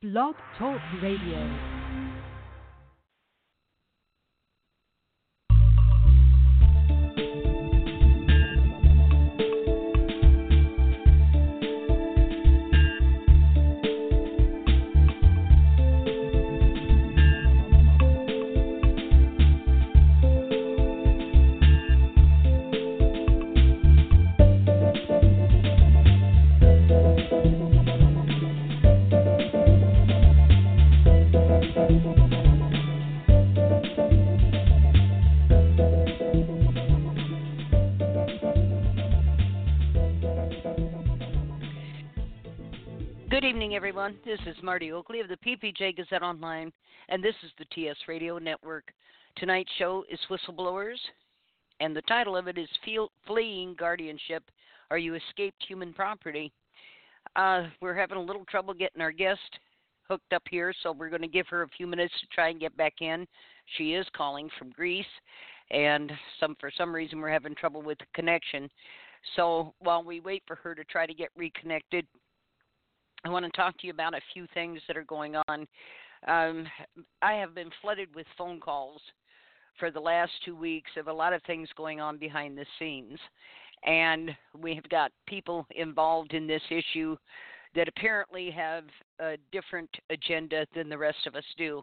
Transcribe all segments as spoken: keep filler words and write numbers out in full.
Blog Talk Radio. Good evening, everyone. This is Marty Oakley of the P P J Gazette Online, and this is the T S Radio Network. Tonight's show is Whistleblowers, and the title of it is Fleeing Guardianship. Are you escaped human property? Uh, we're having a little trouble getting our guest hooked up here, so we're going to give her a few minutes to try and get back in. She is calling from Greece, and some for some reason we're having trouble with the connection. So while we wait for her to try to get reconnected, I want to talk to you about a few things that are going on. Um, I have been flooded with phone calls for the last two weeks of a lot of things going on behind the scenes. And we have got people involved in this issue that apparently have a different agenda than the rest of us do.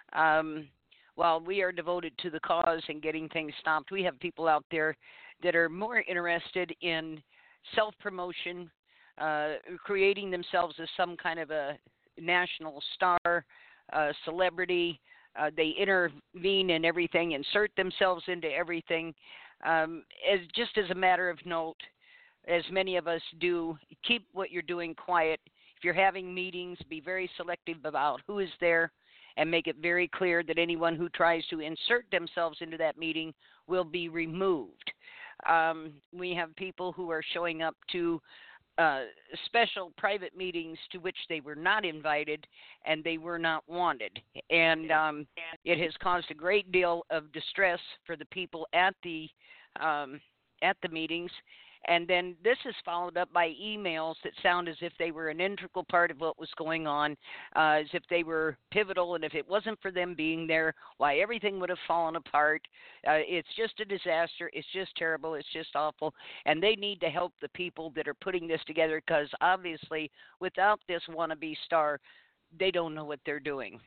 Um, while we are devoted to the cause and getting things stopped, we have people out there that are more interested in self-promotion, Uh, creating themselves as some kind of a national star, uh, celebrity. Uh, they intervene in everything, insert themselves into everything. Um, as just as a matter of note, as many of us do, keep what you're doing quiet. If you're having meetings, be very selective about who is there and make it very clear that anyone who tries to insert themselves into that meeting will be removed. Um, we have people who are showing up to Uh, special private meetings to which they were not invited and they were not wanted. And um, it has caused a great deal of distress for the people at the um, at the meetings. And then this is followed up by emails that sound as if they were an integral part of what was going on, uh, as if they were pivotal, and if it wasn't for them being there, why everything would have fallen apart. Uh, it's just a disaster. It's just terrible. It's just awful. And they need to help the people that are putting this together, because obviously without this wannabe star, they don't know what they're doing.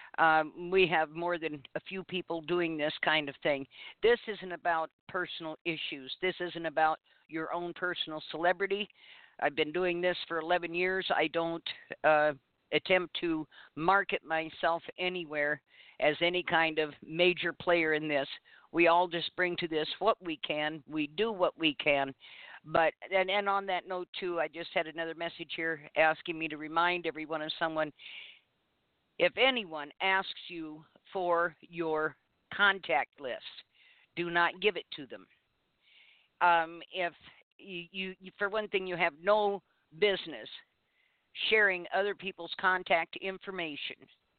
Um, we have more than a few people doing this kind of thing. This isn't about personal issues. This isn't about your own personal celebrity. I've been doing this for eleven years. I don't uh, attempt to market myself anywhere as any kind of major player in this. We all just bring to this what we can. We do what we can. But and, and on that note, too, I just had another message here asking me to remind everyone of someone. If anyone asks you for your contact list, do not give it to them. Um, if you, you, for one thing, you have no business sharing other people's contact information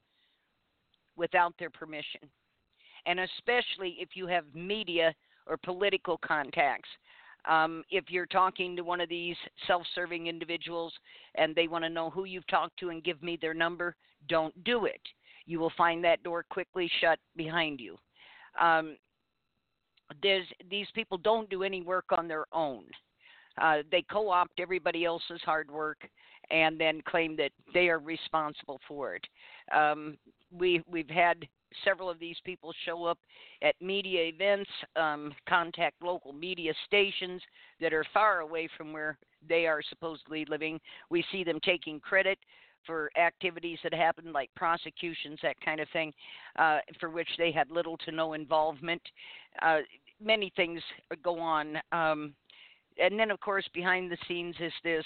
without their permission, and especially if you have media or political contacts. Um, if you're talking to one of these self-serving individuals and they want to know who you've talked to and give me their number, don't do it. You will find that door quickly shut behind you. Um, there's, these people don't do any work on their own. Uh, they co-opt everybody else's hard work and then claim that they are responsible for it. Um, we, we've had several of these people show up at media events, um, contact local media stations that are far away from where they are supposedly living. We see them taking credit for activities that happened, like prosecutions, that kind of thing, uh, for which they had little to no involvement. Uh, many things go on. Um, and then, of course, behind the scenes is this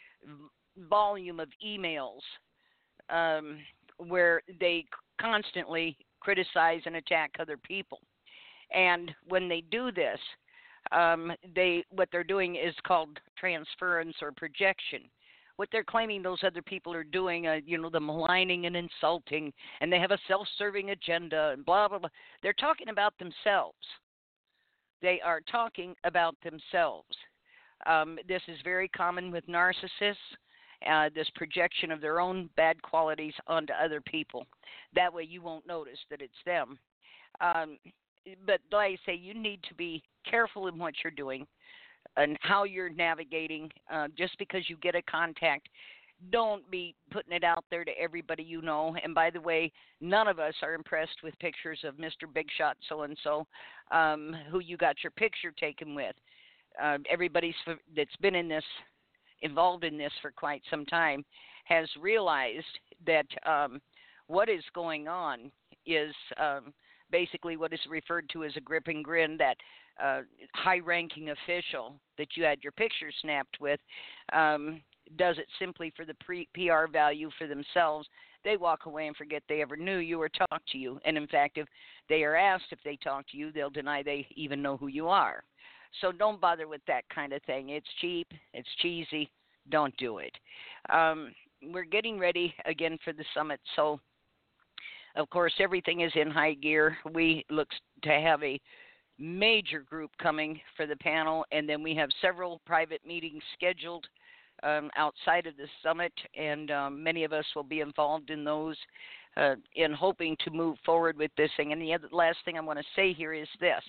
volume of emails um, where they constantly criticize and attack other people. And when they do this, um, they what they're doing is called transference or projection. What they're claiming those other people are doing, uh, you know, the maligning and insulting, and they have a self-serving agenda and blah, blah, blah. They're talking about themselves. They are talking about themselves. Um, this is very common with narcissists uh, this projection of their own bad qualities onto other people. That way you won't notice that it's them. Um, but like I say, you need to be careful in what you're doing and how you're navigating. Uh, just because you get a contact, don't be putting it out there to everybody you know. And by the way, none of us are impressed with pictures of Mister Big Shot so-and-so, um, who you got your picture taken with. Uh, everybody that's been in this, involved in this for quite some time, has realized that um, what is going on is um, basically what is referred to as a grip and grin, that uh, high-ranking official that you had your picture snapped with um, does it simply for the pre- P R value for themselves. They walk away and forget they ever knew you or talked to you. And in fact, if they are asked if they talk to you, they'll deny they even know who you are. So don't bother with that kind of thing. It's cheap. It's cheesy. Don't do it. Um, we're getting ready again for the summit. So, of course, everything is in high gear. We look to have a major group coming for the panel, and then we have several private meetings scheduled um, outside of the summit, and um, many of us will be involved in those uh, in hoping to move forward with this thing. And the other, last thing I want to say here is this.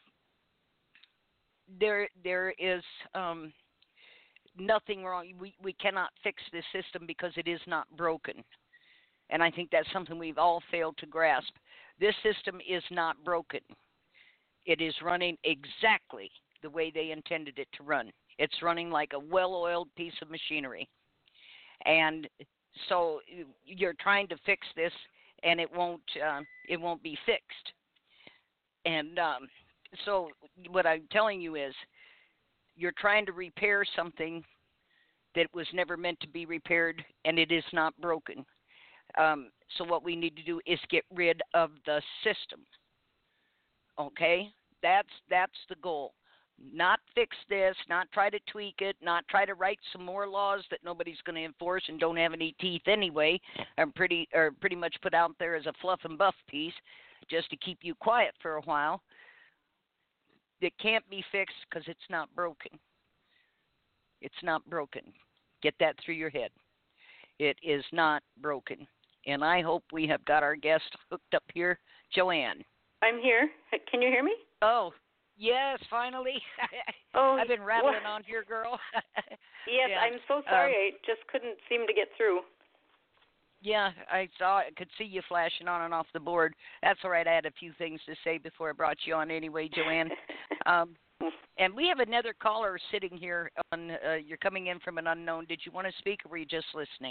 There, there is um, nothing wrong. We, we cannot fix this system because it is not broken. And I think that's something we've all failed to grasp. This system is not broken. It is running exactly the way they intended it to run. It's running like a well-oiled piece of machinery. And so you're trying to fix this, and it won't, uh, it won't be fixed. And um, so what I'm telling you is you're trying to repair something that was never meant to be repaired, and it is not broken. Um, so what we need to do is get rid of the system. Okay? That's that's the goal. Not fix this, not try to tweak it, not try to write some more laws that nobody's going to enforce and don't have any teeth anyway, and pretty or pretty much put out there as a fluff and buff piece just to keep you quiet for a while. It can't be fixed because it's not broken. It's not broken. Get that through your head. It is not broken. And I hope we have got our guest hooked up here, Joanne. I'm here. Can you hear me? Oh, yes, finally. Oh, I've been rattling well, on here, girl. Yes, yeah. I'm so sorry. Um, I just couldn't seem to get through. Yeah, I saw I could see you flashing on and off the board. That's all right. I had a few things to say before I brought you on anyway, Joanne. um, and we have another caller sitting here on. Uh, you're coming in from an unknown. Did you want to speak, or were you just listening?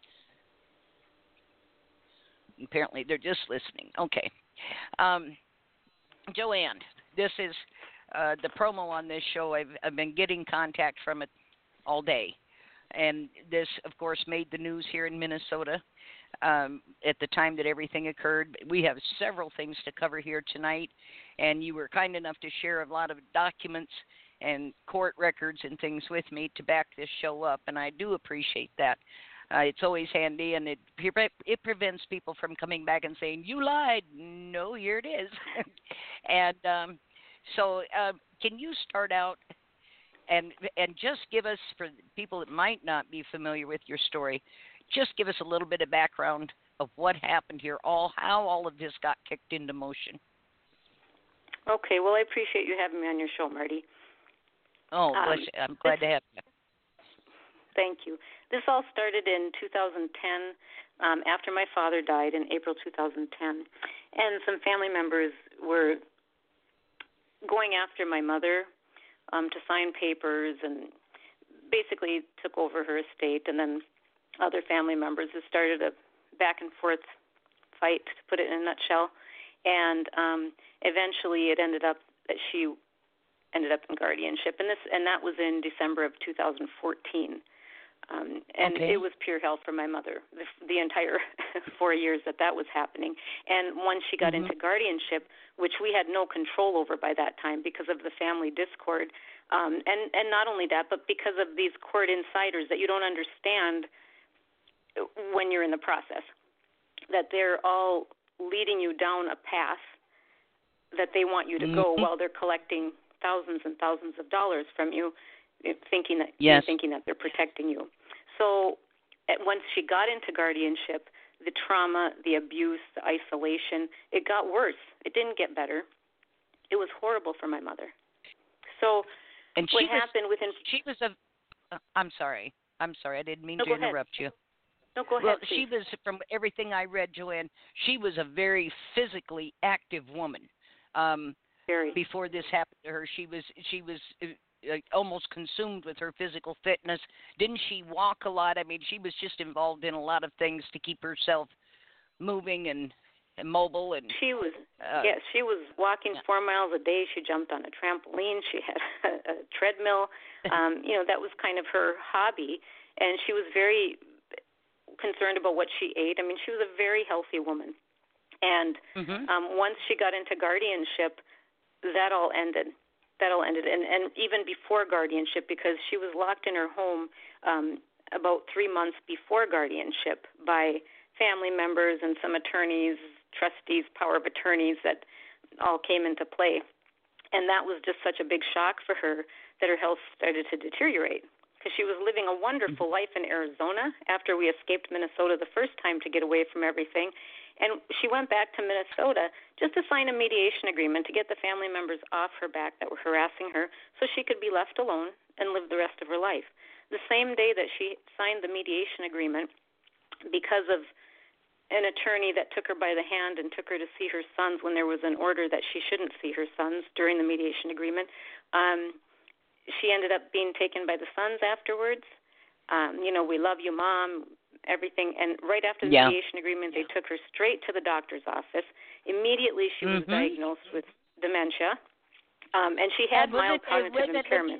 Apparently, they're just listening. Okay. Um, Joanne, this is uh, the promo on this show. I've, I've been getting contact from it all day. And this, of course, made the news here in Minnesota um, at the time that everything occurred. We have several things to cover here tonight, and you were kind enough to share a lot of documents and court records and things with me to back this show up, and I do appreciate that. Uh, it's always handy, and it it prevents people from coming back and saying, you lied. No, here it is. and um, so uh, can you start out and and just give us, for people that might not be familiar with your story, just give us a little bit of background of what happened here, all how all of this got kicked into motion. Okay, well, I appreciate you having me on your show, Marty. Oh, bless um, you. I'm glad this, to have you. Thank you. This all started in two thousand ten, um, after my father died in April two thousand ten. And some family members were going after my mother um, to sign papers and basically took over her estate. And then other family members have started a back and forth fight, to put it in a nutshell. And um, eventually it ended up that she ended up in guardianship. And this and that was in December of two thousand fourteen. Um, and okay. It was pure hell for my mother, the, the entire four years that that was happening. And once she got mm-hmm. into guardianship, which we had no control over by that time because of the family discord, um, and, and not only that, but because of these court insiders that you don't understand when you're in the process, that they're all leading you down a path that they want you to mm-hmm. go while they're collecting thousands and thousands of dollars from you, thinking that yes. thinking that they're protecting you. So at, once she got into guardianship, the trauma, the abuse, the isolation, it got worse. It didn't get better. It was horrible for my mother. So and what she happened was, within... She was a... Uh, I'm sorry. I'm sorry. I didn't mean no, to interrupt ahead. you. No, go well, ahead, please. she was, from everything I read, Joanne, she was a very physically active woman. Um, very. Before this happened to her, she was she was uh, almost consumed with her physical fitness. Didn't she walk a lot? I mean, she was just involved in a lot of things to keep herself moving and, and mobile. And she was, uh, yes, she was walking yeah. four miles a day. She jumped on a trampoline. She had a, a treadmill. Um, you know, that was kind of her hobby, and she was very concerned about what she ate. I mean, she was a very healthy woman. And mm-hmm. um, once she got into guardianship, that all ended. That all ended. And, and even before guardianship, because she was locked in her home um, about three months before guardianship by family members and some attorneys, trustees, power of attorneys that all came into play. And that was just such a big shock for her that her health started to deteriorate. Because she was living a wonderful life in Arizona after we escaped Minnesota the first time to get away from everything. And she went back to Minnesota just to sign a mediation agreement to get the family members off her back that were harassing her so she could be left alone and live the rest of her life. The same day that she signed the mediation agreement, because of an attorney that took her by the hand and took her to see her sons when there was an order that she shouldn't see her sons during the mediation agreement, um, she ended up being taken by the sons afterwards. Um, you know, we love you, Mom, everything. And right after the yeah. mediation agreement, they took her straight to the doctor's office. Immediately, she mm-hmm. was diagnosed with dementia, um, and she had mild it, cognitive let, impairment.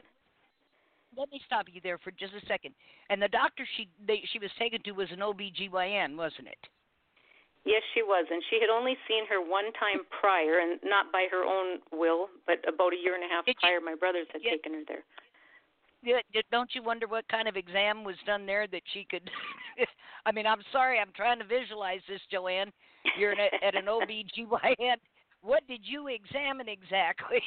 Let me, let me stop you there for just a second. And the doctor she they, she was taken to was an O B G Y N, wasn't it? Yes, she was, and she had only seen her one time prior, and not by her own will, but about a year and a half Did prior, you, my brothers had yeah, taken her there. Yeah, don't you wonder what kind of exam was done there that she could? I mean, I'm sorry, I'm trying to visualize this, Joanne. You're at, at an O B G Y N. What did you examine exactly?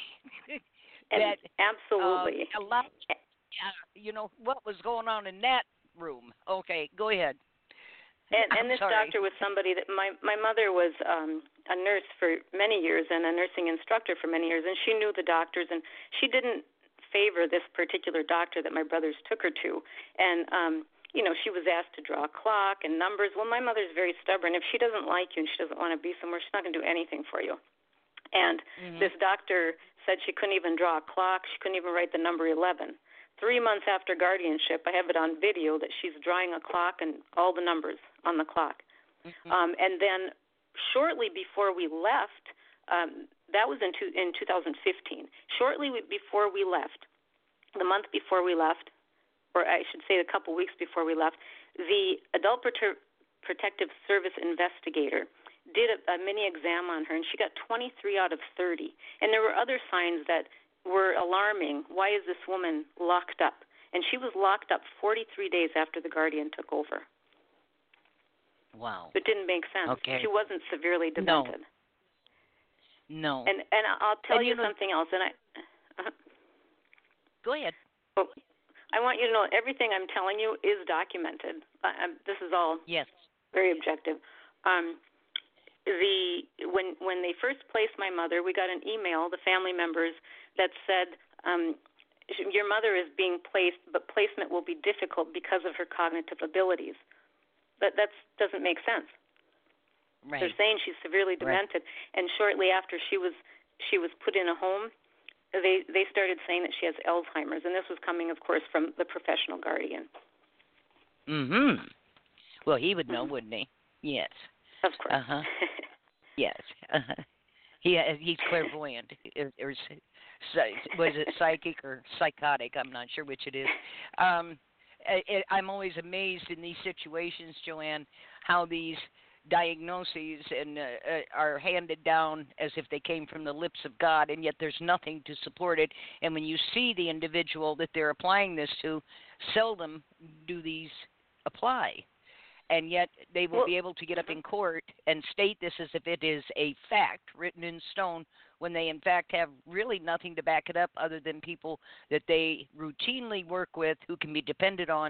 that Absolutely. Uh, a lot. Uh, you know what was going on in that room? Okay, go ahead. And, and this sorry. doctor was somebody that my my mother was um, a nurse for many years and a nursing instructor for many years, and she knew the doctors, and she didn't favor this particular doctor that my brothers took her to. And um, you know, she was asked to draw a clock and numbers. Well, my mother's very stubborn. If she doesn't like you and she doesn't want to be somewhere, she's not going to do anything for you. And mm-hmm. this doctor said she couldn't even draw a clock. She couldn't even write the number eleven. Three months after guardianship, I have it on video that she's drawing a clock and all the numbers on the clock. Mm-hmm. Um, and then shortly before we left, um, that was in, two, in two thousand fifteen. Shortly before we left, the month before we left, or I should say a couple weeks before we left, the Adult Prote- Protective Service investigator did a, a mini exam on her, and she got twenty-three out of thirty. And there were other signs that were alarming. Why is this woman locked up? And she was locked up forty-three days after the guardian took over. Wow. It didn't make sense. Okay. She wasn't severely demented. No. No. And and I'll tell and you, you know, something else. And I. Uh, Go ahead. Well, I want you to know everything I'm telling you is documented. I, I'm, this is all yes. very objective. Um, the when when they first placed my mother, we got an email, the family members, that said, um, your mother is being placed, but placement will be difficult because of her cognitive abilities. But that doesn't make sense. Right. They're saying she's severely demented, right. And shortly after she was she was put in a home, they they started saying that she has Alzheimer's, and this was coming, of course, from the professional guardian. Mm-hmm. Well, he would know, mm-hmm. wouldn't he? Yes. Of course. Uh-huh. Yes. Uh-huh. He he's clairvoyant, or, or was it psychic or psychotic? I'm not sure which it is. Um, I, I'm always amazed in these situations, Joanne, how these diagnoses and uh, uh, are handed down as if they came from the lips of God, and yet there's nothing to support it. And when you see the individual that they're applying this to, seldom do these apply. And yet they will well, be able to get up in court and state this as if it is a fact written in stone, when they in fact have really nothing to back it up other than people that they routinely work with who can be depended on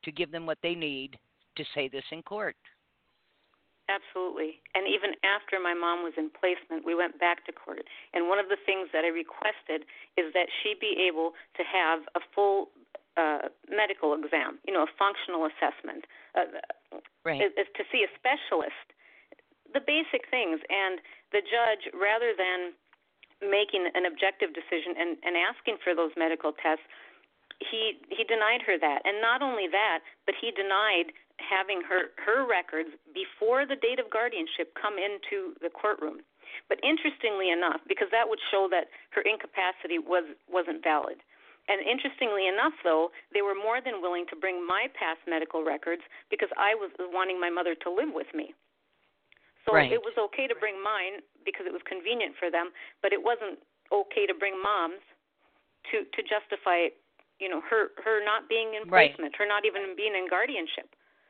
to give them what they need to say this in court. Absolutely. And even after my mom was in placement, we went back to court. And one of the things that I requested is that she be able to have a full uh, medical exam, you know, a functional assessment, uh, right. is, is to see a specialist, the basic things. And the judge, rather than making an objective decision and, and asking for those medical tests, he he denied her that. And not only that, but he denied having her, her records before the date of guardianship come into the courtroom. But interestingly enough, because that would show that her incapacity was, wasn't valid. And interestingly enough, though, they were more than willing to bring my past medical records because I was wanting my mother to live with me. So right. it was okay to bring mine because it was convenient for them, but it wasn't okay to bring mom's to, to justify, you know, her, her not being in placement, right. her not even being in guardianship.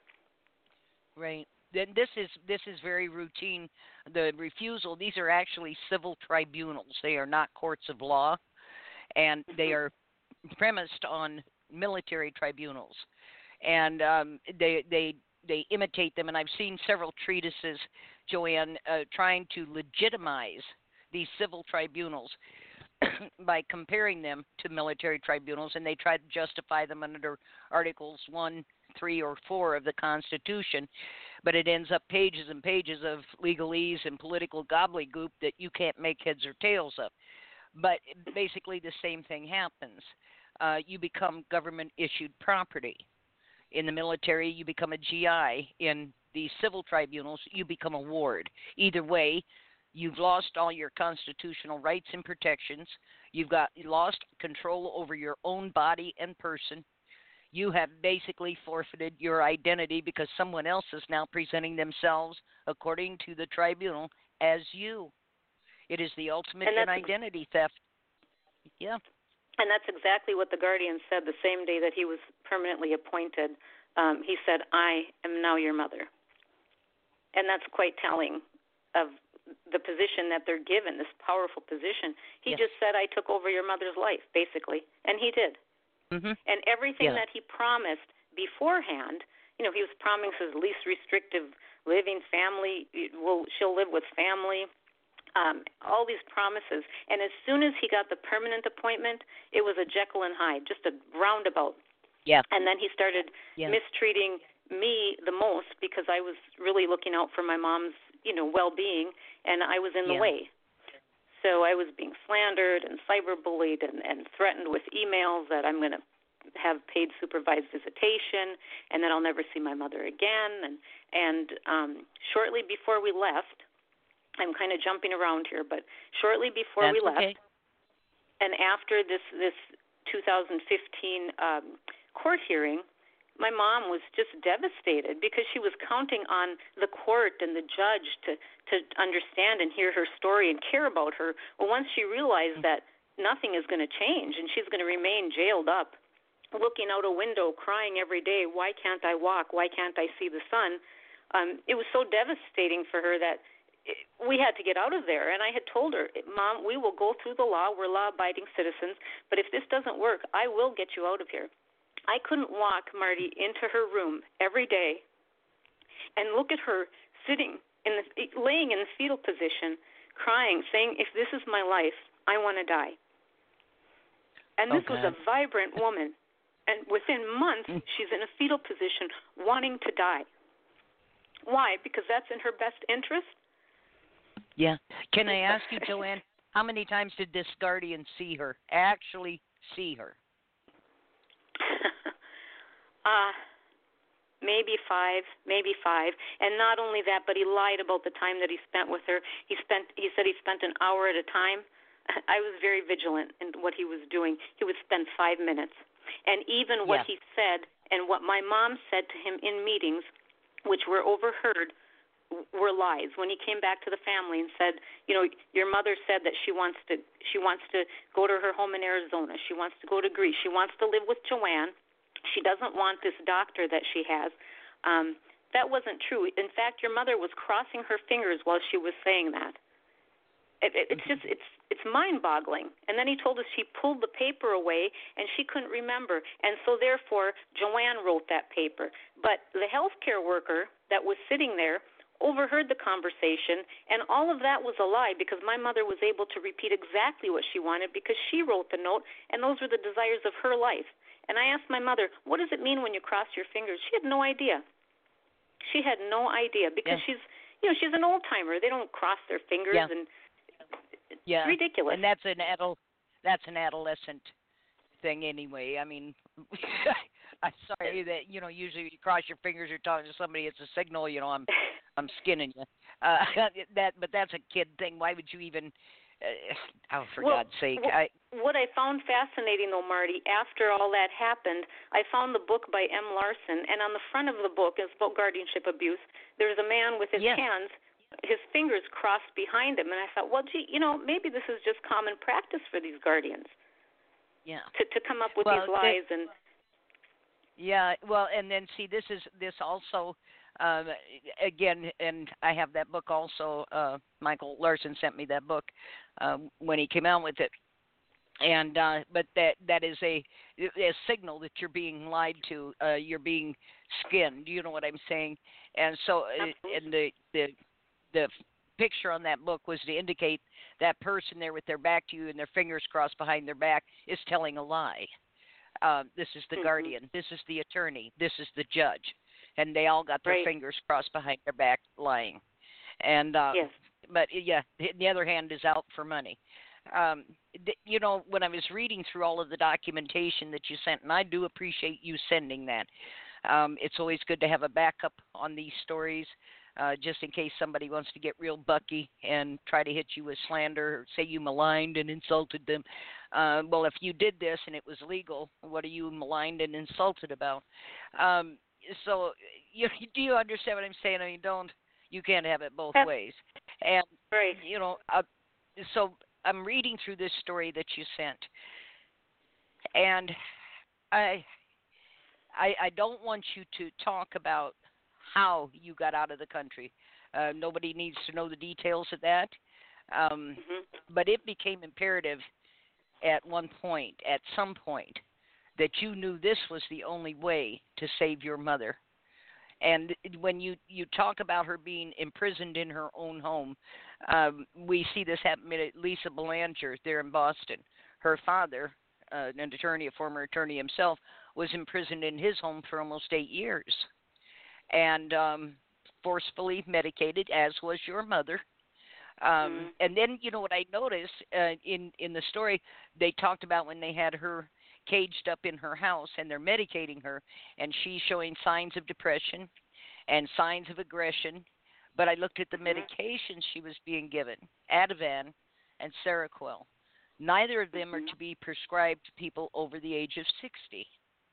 Right. Then this is this is very routine. The refusal. These are actually civil tribunals. They are not courts of law, and mm-hmm. they are premised on military tribunals, and um, they they they imitate them. And I've seen several treatises, Joanne, uh, trying to legitimize these civil tribunals by comparing them to military tribunals, and they try to justify them under Articles one, three, or four of the Constitution, but it ends up pages and pages of legalese and political gobbledygook that you can't make heads or tails of. But basically the same thing happens. Uh, you become government-issued property. In the military, you become a G I. In the civil tribunals, you become a ward. Either way, you've lost all your constitutional rights and protections. You've got you lost control over your own body and person. You have basically forfeited your identity because someone else is now presenting themselves, according to the tribunal, as you. It is the ultimate in identity theft. Yeah. And that's exactly what the guardian said the same day that he was permanently appointed. Um, he said, I am now your mother. And that's quite telling of the position that they're given, this powerful position. He yes. just said, I took over your mother's life, basically. And he did. Mm-hmm. And everything yeah. that he promised beforehand, you know, he was promising his least restrictive living, family, will she'll live with family, um, all these promises. And as soon as he got the permanent appointment, it was a Jekyll and Hyde, just a roundabout. Yeah. And then he started yeah. mistreating me the most because I was really looking out for my mom's, you know, well-being, and I was in the yeah. way. So I was being slandered and cyberbullied and, and threatened with emails that I'm going to have paid supervised visitation and that I'll never see my mother again. And, and um, shortly before we left, I'm kind of jumping around here, but shortly before That's we left, okay. and after this, this two thousand fifteen um, court hearing, my mom was just devastated because she was counting on the court and the judge to, to understand and hear her story and care about her. Well, once she realized that nothing is going to change and she's going to remain jailed up, looking out a window, crying every day, why can't I walk? Why can't I see the sun? Um, it was so devastating for her that it, we had to get out of there. And I had told her, Mom, we will go through the law. We're law-abiding citizens. But if this doesn't work, I will get you out of here. I couldn't walk Marty into her room every day and look at her sitting in the laying in the fetal position, crying, saying, "If this is my life, I want to die." And this okay. was a vibrant woman, and within months, she's in a fetal position, wanting to die. Why? Because that's in her best interest. Yeah. Can I ask you, Joanne, how many times did this guardian see her? Actually, see her? uh, maybe five, maybe five. And not only that, but he lied about the time that he spent with her. He spent. He said he spent an hour at a time. I was very vigilant in what he was doing. He would spend five minutes. And even what yeah. he said and what my mom said to him in meetings, which were overheard, were lies. When he came back to the family and said, you know, your mother said that she wants to she wants to go to her home in Arizona. She wants to go to Greece. She wants to live with Joanne. She doesn't want this doctor that she has. Um, that wasn't true. In fact, your mother was crossing her fingers while she was saying that. It, it, it's just it's it's mind-boggling. And then he told us she pulled the paper away and she couldn't remember, and so therefore Joanne wrote that paper. But the healthcare worker that was sitting there overheard the conversation, and all of that was a lie because my mother was able to repeat exactly what she wanted because she wrote the note, and those were the desires of her life. And I asked my mother, what does it mean when you cross your fingers? She had no idea. She had no idea because yeah. she's, you know, she's an old timer. They don't cross their fingers, yeah. and it's yeah. ridiculous. And that's an adult, that's an adolescent thing anyway. I mean, I'm sorry that, you know, usually you cross your fingers, you're talking to somebody, it's a signal, you know, I'm I'm skinning you. Uh, that, but that's a kid thing. Why would you even, uh, oh, for well, God's sake. Well, I, what I found fascinating, though, Marty, after all that happened, I found the book by M. Larson, and on the front of the book, it's about guardianship abuse, there's a man with his yes. hands, his fingers crossed behind him, and I thought, well, gee, you know, maybe this is just common practice for these guardians. Yeah. To, to come up with well, these lies they, and... Yeah, well, and then see, this is this also, um, again, and I have that book also. Uh, Michael Larson sent me that book uh, when he came out with it, and uh, but that that is a a signal that you're being lied to. Uh, you're being skinned. You know what I'm saying? And so, uh, and the the the picture on that book was to indicate that person there with their back to you and their fingers crossed behind their back is telling a lie. Uh, this is the mm-hmm. guardian. This is the attorney. This is the judge, and they all got their right. fingers crossed behind their back, lying. And uh, yes. but yeah, the other hand is out for money. Um, th- you know, when I was reading through all of the documentation that you sent, and I do appreciate you sending that. Um, it's always good to have a backup on these stories, uh, just in case somebody wants to get real bucky and try to hit you with slander or say you maligned and insulted them. Uh, well, if you did this and it was legal, what are you maligned and insulted about? Um, so, you, do you understand what I'm saying? I mean, don't you can't have it both That's ways. And right. you know, uh, so I'm reading through this story that you sent, and I, I, I don't want you to talk about how you got out of the country. Uh, nobody needs to know the details of that. Um, mm-hmm. But it became imperative at one point, at some point, that you knew this was the only way to save your mother. And when you, you talk about her being imprisoned in her own home, um, we see this happen at Lisa Belanger there in Boston. Her father, uh, an attorney, a former attorney himself, was imprisoned in his home for almost eight years and um, forcefully medicated, as was your mother. Um, mm-hmm. And then, you know, what I noticed uh, in, in the story, they talked about when they had her caged up in her house and they're medicating her, and she's showing signs of depression and signs of aggression. But I looked at the mm-hmm. medications she was being given, Ativan and Seroquel. Neither of them mm-hmm. are to be prescribed to people over the age of sixty.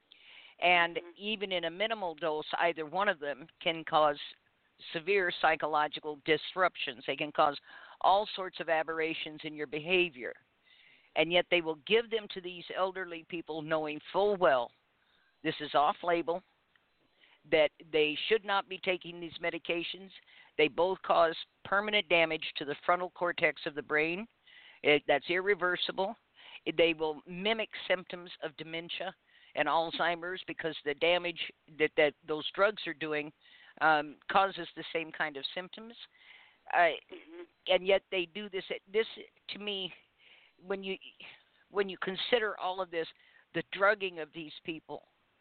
And mm-hmm. even in a minimal dose, either one of them can cause severe psychological disruptions. They can cause all sorts of aberrations in your behavior. And yet they will give them to these elderly people knowing full well this is off-label, that they should not be taking these medications. They both cause permanent damage to the frontal cortex of the brain. It, that's irreversible. It, they will mimic symptoms of dementia and Alzheimer's because the damage that, that those drugs are doing um, causes the same kind of symptoms. Uh, mm-hmm. And yet they do this. This, to me, when you when you consider all of this, the drugging of these people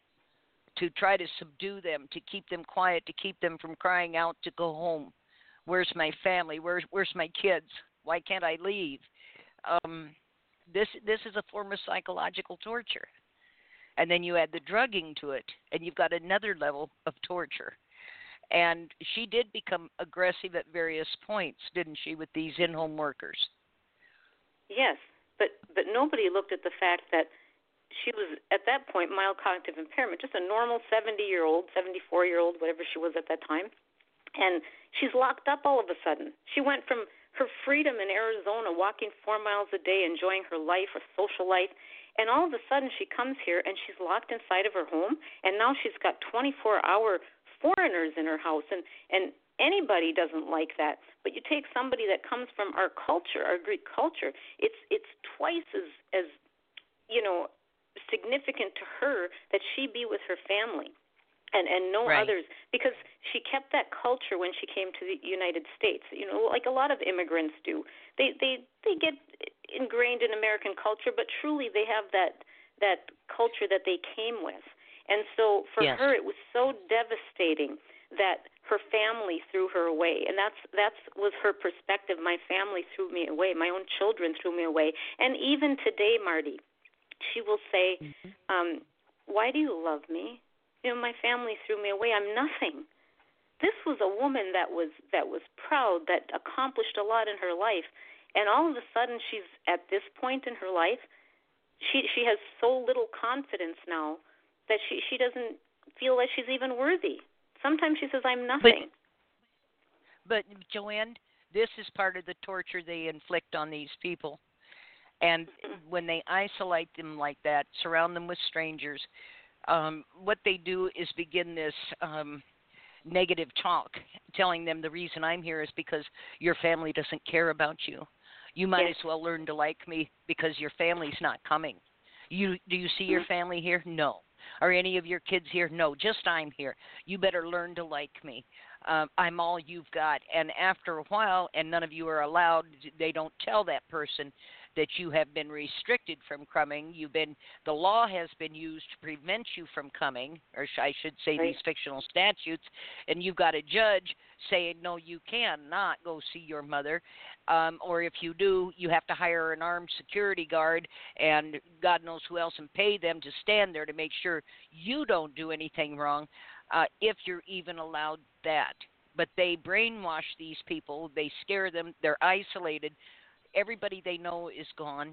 to try to subdue them, to keep them quiet, to keep them from crying out to go home. Where's my family? Where's where's my kids? Why can't I leave? Um, this this is a form of psychological torture. And then you add the drugging to it, and you've got another level of torture. And she did become aggressive at various points, didn't she, with these in-home workers? Yes, but but nobody looked at the fact that she was, at that point, mild cognitive impairment, just a normal seventy-year-old, seventy-four-year-old, whatever she was at that time. And she's locked up all of a sudden. She went from her freedom in Arizona, walking four miles a day, enjoying her life, her social life, and all of a sudden she comes here and she's locked inside of her home, and now she's got twenty-four hour foreigners in her house. And, and anybody doesn't like that. But you take somebody that comes from our culture, our Greek culture, it's it's twice as as you know significant to her that she be with her family. And and no right. others, because she kept that culture when she came to the United States. You know, like a lot of immigrants do. They they they get ingrained in American culture, but truly they have that that culture that they came with. And so for yes. her, it was so devastating that her family threw her away, and that's that's was her perspective. My family threw me away. My own children threw me away. And even today, Marty, she will say, mm-hmm. um, "Why do you love me? You know, my family threw me away. I'm nothing." This was a woman that was that was proud, that accomplished a lot in her life, and all of a sudden she's at this point in her life, she she has so little confidence now that she she doesn't feel like she's even worthy. Sometimes she says, "I'm nothing." But, but Joanne, this is part of the torture they inflict on these people, and when they isolate them like that, surround them with strangers. Um, what they do is begin this um, negative talk, telling them the reason I'm here is because your family doesn't care about you. You might yes. as well learn to like me because your family's not coming. You do you see your family here? No. Are any of your kids here? No. Just I'm here. You better learn to like me. Um, I'm all you've got. And after a while, and none of you are allowed, they don't tell that person that you have been restricted from coming. You've been, the law has been used to prevent you from coming, or I should say right. these fictional statutes, and you've got a judge saying, no, you cannot go see your mother, um, or if you do, you have to hire an armed security guard and God knows who else and pay them to stand there to make sure you don't do anything wrong, uh, if you're even allowed that. But they brainwash these people, they scare them, they're isolated. Everybody they know is gone,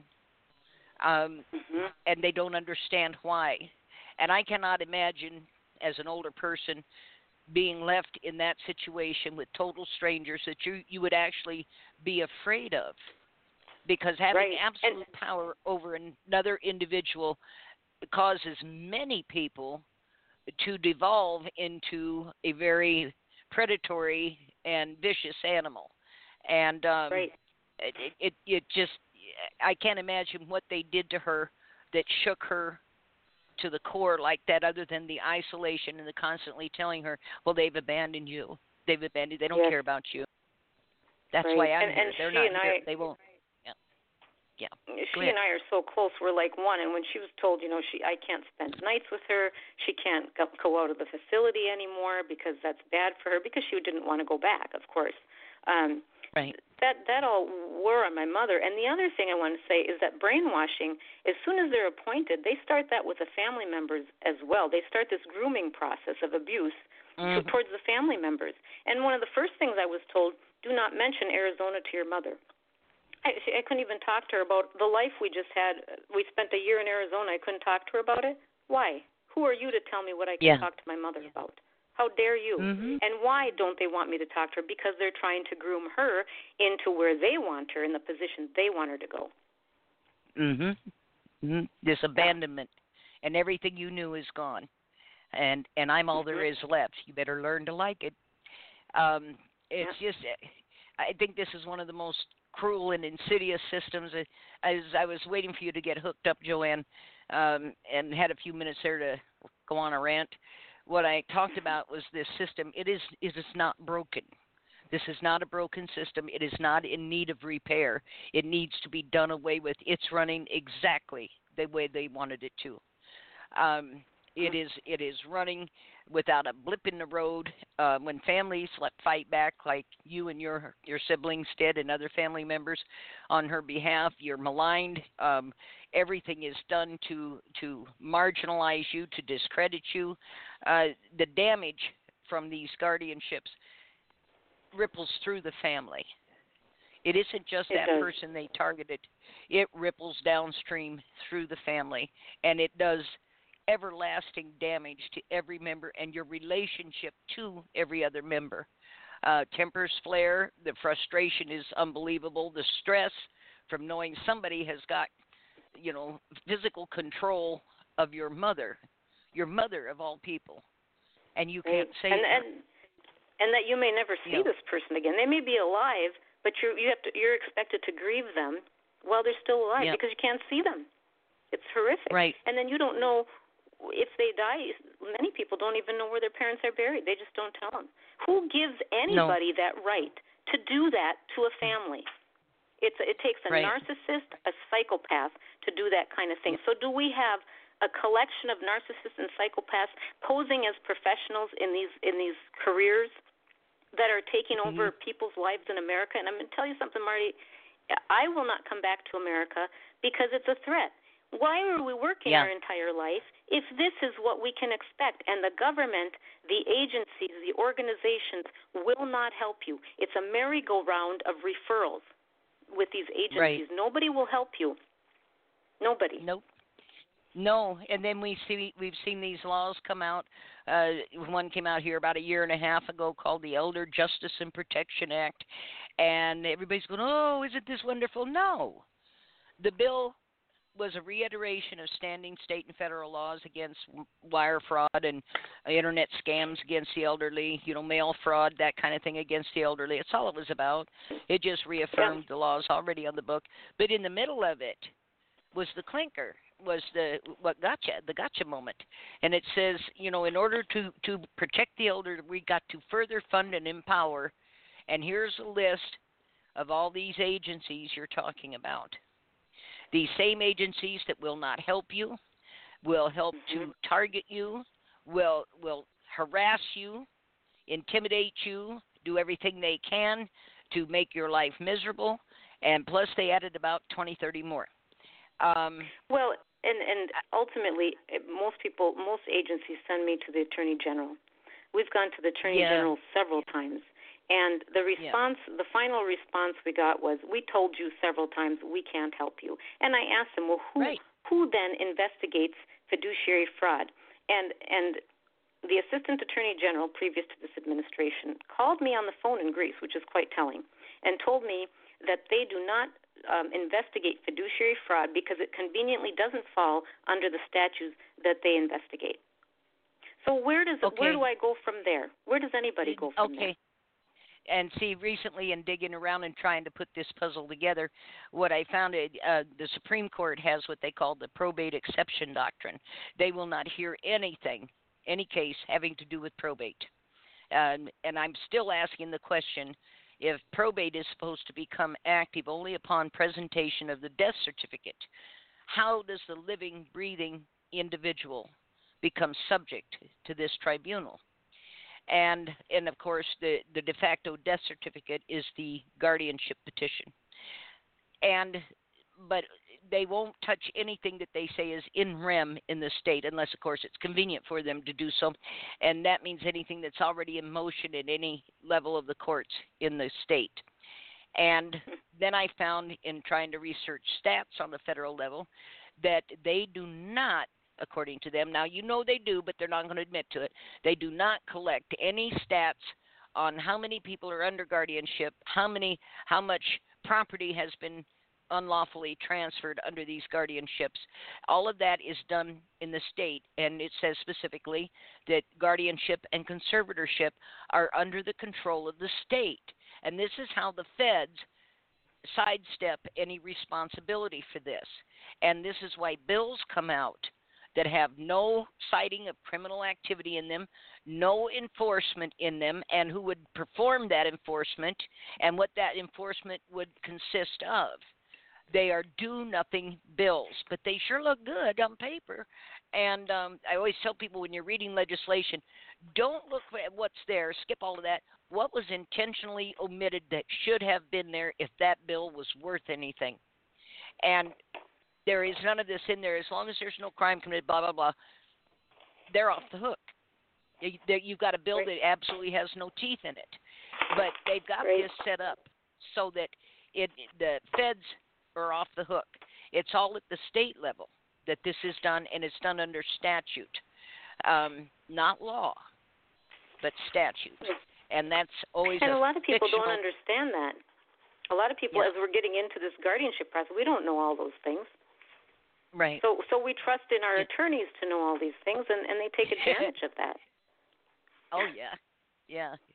um, mm-hmm. and they don't understand why. And I cannot imagine, as an older person, being left in that situation with total strangers that you, you would actually be afraid of. Because having right. absolute and, power over another individual causes many people to devolve into a very predatory and vicious animal. And um, right. It, it it just, I can't imagine what they did to her that shook her to the core like that, other than the isolation and the constantly telling her, well, they've abandoned you. They've abandoned, they don't yes. care about you. That's right. why I'm and, here. and They're she not and here. I, They won't. Yeah. Yeah. She and I are so close. We're like one. And when she was told, you know, she I can't spend nights with her, she can't go, go out of the facility anymore because that's bad for her, because she didn't want to go back, of course. Um, Right. That that all wore on my mother. And the other thing I want to say is that brainwashing, as soon as they're appointed, they start that with the family members as well. They start this grooming process of abuse mm-hmm. to, towards the family members. And one of the first things I was told, do not mention Arizona to your mother. I, I couldn't even talk to her about the life we just had. We spent a year in Arizona. I couldn't talk to her about it. Why? Who are you to tell me what I can yeah. talk to my mother about? How dare you? Mm-hmm. And why don't they want me to talk to her? Because they're trying to groom her into where they want her, in the position they want her to go. Mm-hmm. mm-hmm. This abandonment, and everything you knew is gone, and and I'm all mm-hmm. there is left. You better learn to like it. Um, it's yeah. just, I think this is one of the most cruel and insidious systems. As I was waiting for you to get hooked up, Joanne, um, and had a few minutes there to go on a rant. What I talked about was this system. It is it is not broken. This is not a broken system. It is not in need of repair. It needs to be done away with. It's running exactly the way they wanted it to. Um, it is it is running without a blip in the road. Uh, when families let fight back, like you and your your siblings did, and other family members on her behalf, you're maligned. Um, everything is done to to marginalize you, to discredit you. Uh, the damage from these guardianships ripples through the family. It isn't just it that does. person they targeted. It ripples downstream through the family, and it does everlasting damage to every member and your relationship to every other member. Uh, tempers flare. The frustration is unbelievable. The stress from knowing somebody has got, you know, physical control of your mother, your mother of all people, and you right. can't save and, her. and and that you may never see yeah. this person again. They may be alive, but you're you have to you're expected to grieve them while they're still alive yeah. because you can't see them. It's horrific. Right. And then you don't know if they die. Many people don't even know where their parents are buried. They just don't tell them. Who gives anybody no. that right to do that to a family? It's it takes a right. narcissist, a psychopath to do that kind of thing. So do we have a collection of narcissists and psychopaths posing as professionals in these in these careers that are taking over mm-hmm. people's people's lives in America? And I'm going to tell you something, Marty. I will not come back to America because it's a threat. Why are we working yeah. our entire life if this is what we can expect? And the government, the agencies, the organizations will not help you. It's a merry-go-round of referrals with these agencies. Right. Nobody will help you. Nobody. Nope. No, and then we see we've seen these laws come out. Uh, one came out here about a year and a half ago called the Elder Justice and Protection Act, and everybody's going, "Oh, isn't this wonderful?" No, the bill was a reiteration of standing state and federal laws against wire fraud and internet scams against the elderly, you know, mail fraud, that kind of thing against the elderly. That's all it was about. It just reaffirmed the laws already on the book. But in the middle of it was the clinker, was the what gotcha, the gotcha moment. And it says, you know, in order to, to protect the elder, we got to further fund and empower. And here's a list of all these agencies you're talking about. These same agencies that will not help you, will help mm-hmm. to target you, will will harass you, intimidate you, do everything they can to make your life miserable, and plus they added about twenty, thirty more. Um, well, and, and ultimately, most people, most agencies send me to the Attorney General. We've gone to the Attorney yeah. General several times. And the response, yeah. the final response we got was, "We told you several times we can't help you." And I asked them, "Well, who right. who then investigates fiduciary fraud?" And and the Assistant Attorney General, previous to this administration, called me on the phone in Greece, which is quite telling, and told me that they do not um, investigate fiduciary fraud because it conveniently doesn't fall under the statutes that they investigate. So where does okay. where do I go from there? Where does anybody go from okay. there? And see, recently in digging around and trying to put this puzzle together, what I found, uh, the Supreme Court has what they call the probate exception doctrine. They will not hear anything, any case having to do with probate. Um, and I'm still asking the question, if probate is supposed to become active only upon presentation of the death certificate, how does the living, breathing individual become subject to this tribunal? And, and of course, the, the de facto death certificate is the guardianship petition. And, but they won't touch anything that they say is in rem in the state, unless, of course, it's convenient for them to do so. And that means anything that's already in motion at any level of the courts in the state. And then I found in trying to research stats on the federal level that they do not, according to them. Now, you know they do, but they're not going to admit to it. They do not collect any stats on how many people are under guardianship, how many, how much property has been unlawfully transferred under these guardianships. All of that is done in the state, and it says specifically that guardianship and conservatorship are under the control of the state. And this is how the feds sidestep any responsibility for this. And this is why bills come out that have no citing of criminal activity in them, no enforcement in them, and who would perform that enforcement and what that enforcement would consist of. They are do-nothing bills, but they sure look good on paper. And um, I always tell people when you're reading legislation, don't look at what's there, skip all of that. What was intentionally omitted that should have been there if that bill was worth anything? And there is none of this in there. As long as there's no crime committed, blah, blah, blah, they're off the hook. You've got a bill Right. that absolutely has no teeth in it. But they've got Right. this set up so that it, the feds are off the hook. It's all at the state level that this is done, and it's done under statute. Um, not law, but statute. And that's always And a a lot of people fictional... don't understand that. A lot of people, yeah. as we're getting into this guardianship process, we don't know all those things. Right. So so we trust in our yeah. attorneys to know all these things, and, and they take advantage of that. Oh, yeah. Yeah.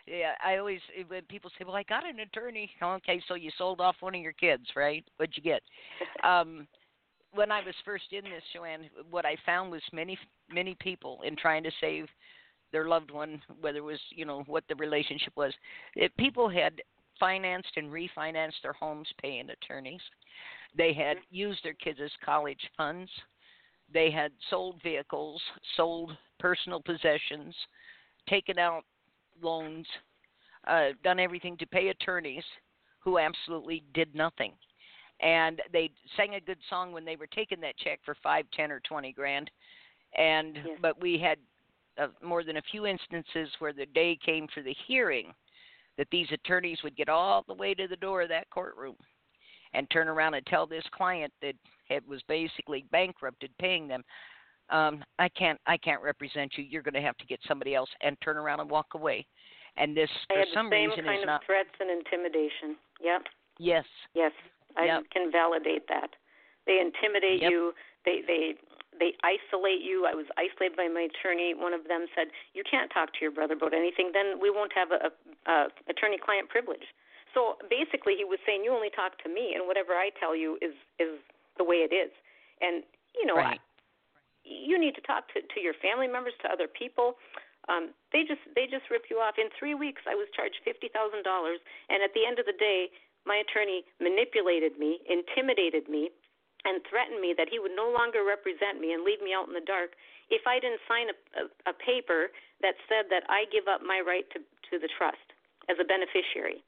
yeah, I always when people say, "Well, I got an attorney." Okay, so you sold off one of your kids, right? What'd you get? Um, when I was first in this, Joanne, what I found was many many people in trying to save their loved one, whether it was you know what the relationship was, it, people had financed and refinanced their homes paying attorneys. They had used their kids as college funds. They had sold vehicles, sold personal possessions, taken out loans, uh, done everything to pay attorneys who absolutely did nothing. And they sang a good song when they were taking that check for five, ten, or twenty grand. And yes. but we had uh, more than a few instances where the day came for the hearing that these attorneys would get all the way to the door of that courtroom and turn around and tell this client that it was basically bankrupted paying them, um, I can't I can't represent you. You're going to have to get somebody else, and turn around and walk away. And this, I for had some the same reason, kind is of not. threats and intimidation. Yep. Yes. Yes, I Yep. can validate that. They intimidate Yep. you. They they they isolate you. I was isolated by my attorney. One of them said, "You can't talk to your brother about anything. Then we won't have a, a, a attorney-client privilege." So basically, he was saying, "You only talk to me, and whatever I tell you is is the way it is." And you know, Right. I, you need to talk to to your family members, to other people. Um, they just they just rip you off. In three weeks, I was charged fifty thousand dollars, and at the end of the day, my attorney manipulated me, intimidated me, and threatened me that he would no longer represent me and leave me out in the dark if I didn't sign a, a, a paper that said that I give up my right to, to the trust as a beneficiary.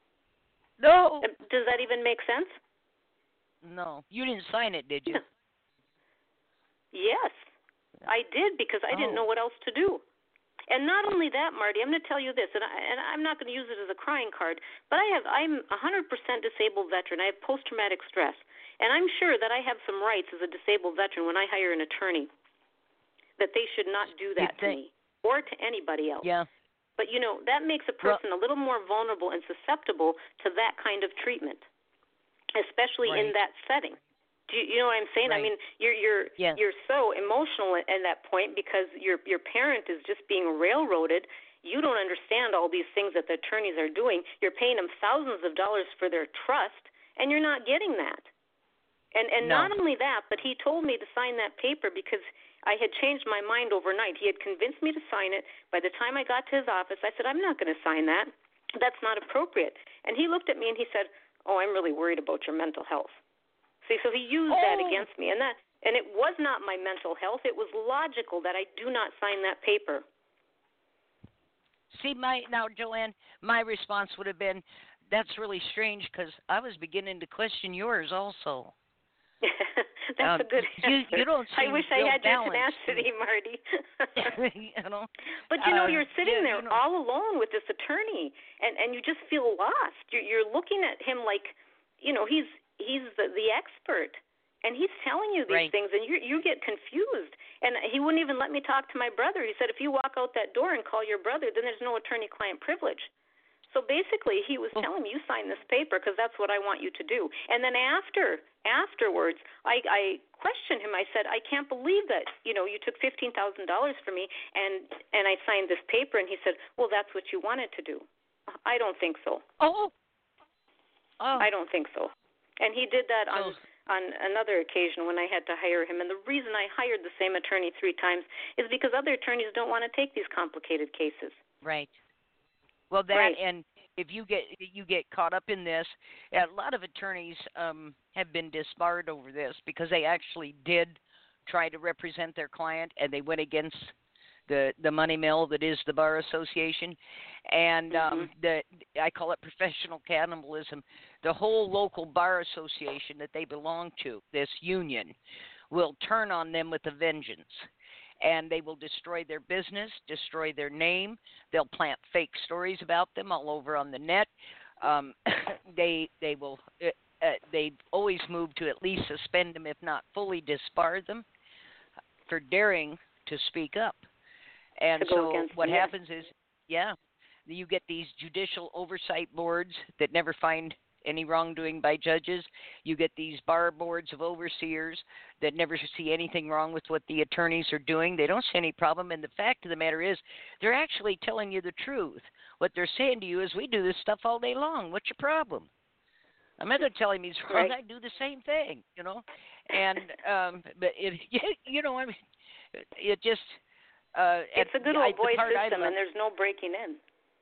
No. Does that even make sense? No. You didn't sign it, did you? Yes, I did, because I didn't Oh. know what else to do. And not only that, Marty, I'm going to tell you this, and, I, and I'm not going to use it as a crying card, but I have, I'm a one hundred percent disabled veteran. I have post-traumatic stress, and I'm sure that I have some rights as a disabled veteran when I hire an attorney, that they should not do that to me or to anybody else. Yeah. But, you know, that makes a person well, a little more vulnerable and susceptible to that kind of treatment, especially right. in that setting. Do you, you know what I'm saying? Right. I mean, you're you're yes. you're so emotional at, at that point because your your parent is just being railroaded. You don't understand all these things that the attorneys are doing. You're paying them thousands of dollars for their trust, and you're not getting that. And and no. not only that, but he told me to sign that paper because I had changed my mind overnight. He had convinced me to sign it. By the time I got to his office, I said, I'm not going to sign that. That's not appropriate. And he looked at me and he said, oh, I'm really worried about your mental health. See, so he used oh. that against me, and that, and it was not my mental health. It was logical that I do not sign that paper. See, my now, Joanne, my response would have been, "That's really strange," because I was beginning to question yours also. That's um, a good answer. You, you don't seem I wish I had your tenacity, Marty. you know, but you know, uh, you're sitting yeah, there you know. all alone with this attorney, and and you just feel lost. You're, you're looking at him like, you know, he's. He's the, the expert, and he's telling you these right. things, and you you get confused. And he wouldn't even let me talk to my brother. He said, if you walk out that door and call your brother, then there's no attorney-client privilege. So basically, he was oh. telling me, you sign this paper because that's what I want you to do. And then after afterwards, I, I questioned him. I said, I can't believe that, you know, you took fifteen thousand dollars from me, and, and I signed this paper. And he said, well, that's what you wanted to do. I don't think so. Oh. Oh. I don't think so. And he did that on, oh. on another occasion when I had to hire him. And the reason I hired the same attorney three times is because other attorneys don't want to take these complicated cases. Right. Well, that right. and if you get you get caught up in this, a lot of attorneys um, have been disbarred over this because they actually did try to represent their client and they went against the the money mill that is the bar association, and mm-hmm. um, the I call it professional cannibalism. The whole local bar association that they belong to, this union, will turn on them with a vengeance, and they will destroy their business, destroy their name. They'll plant fake stories about them all over on the net. Um, they they will uh, uh, they always move to at least suspend them, if not fully disbar them, for daring to speak up. And so what happens is, yeah, you get these judicial oversight boards that never find any wrongdoing by judges. You get these bar boards of overseers that never see anything wrong with what the attorneys are doing. They don't see any problem. And the fact of the matter is, they're actually telling you the truth. What they're saying to you is, we do this stuff all day long. What's your problem? I'm not telling me it's wrong. Right. I do the same thing, you know. And um, but it, you know, I mean, it just uh, it's at, a good old I, boy the system, love, and there's no breaking in.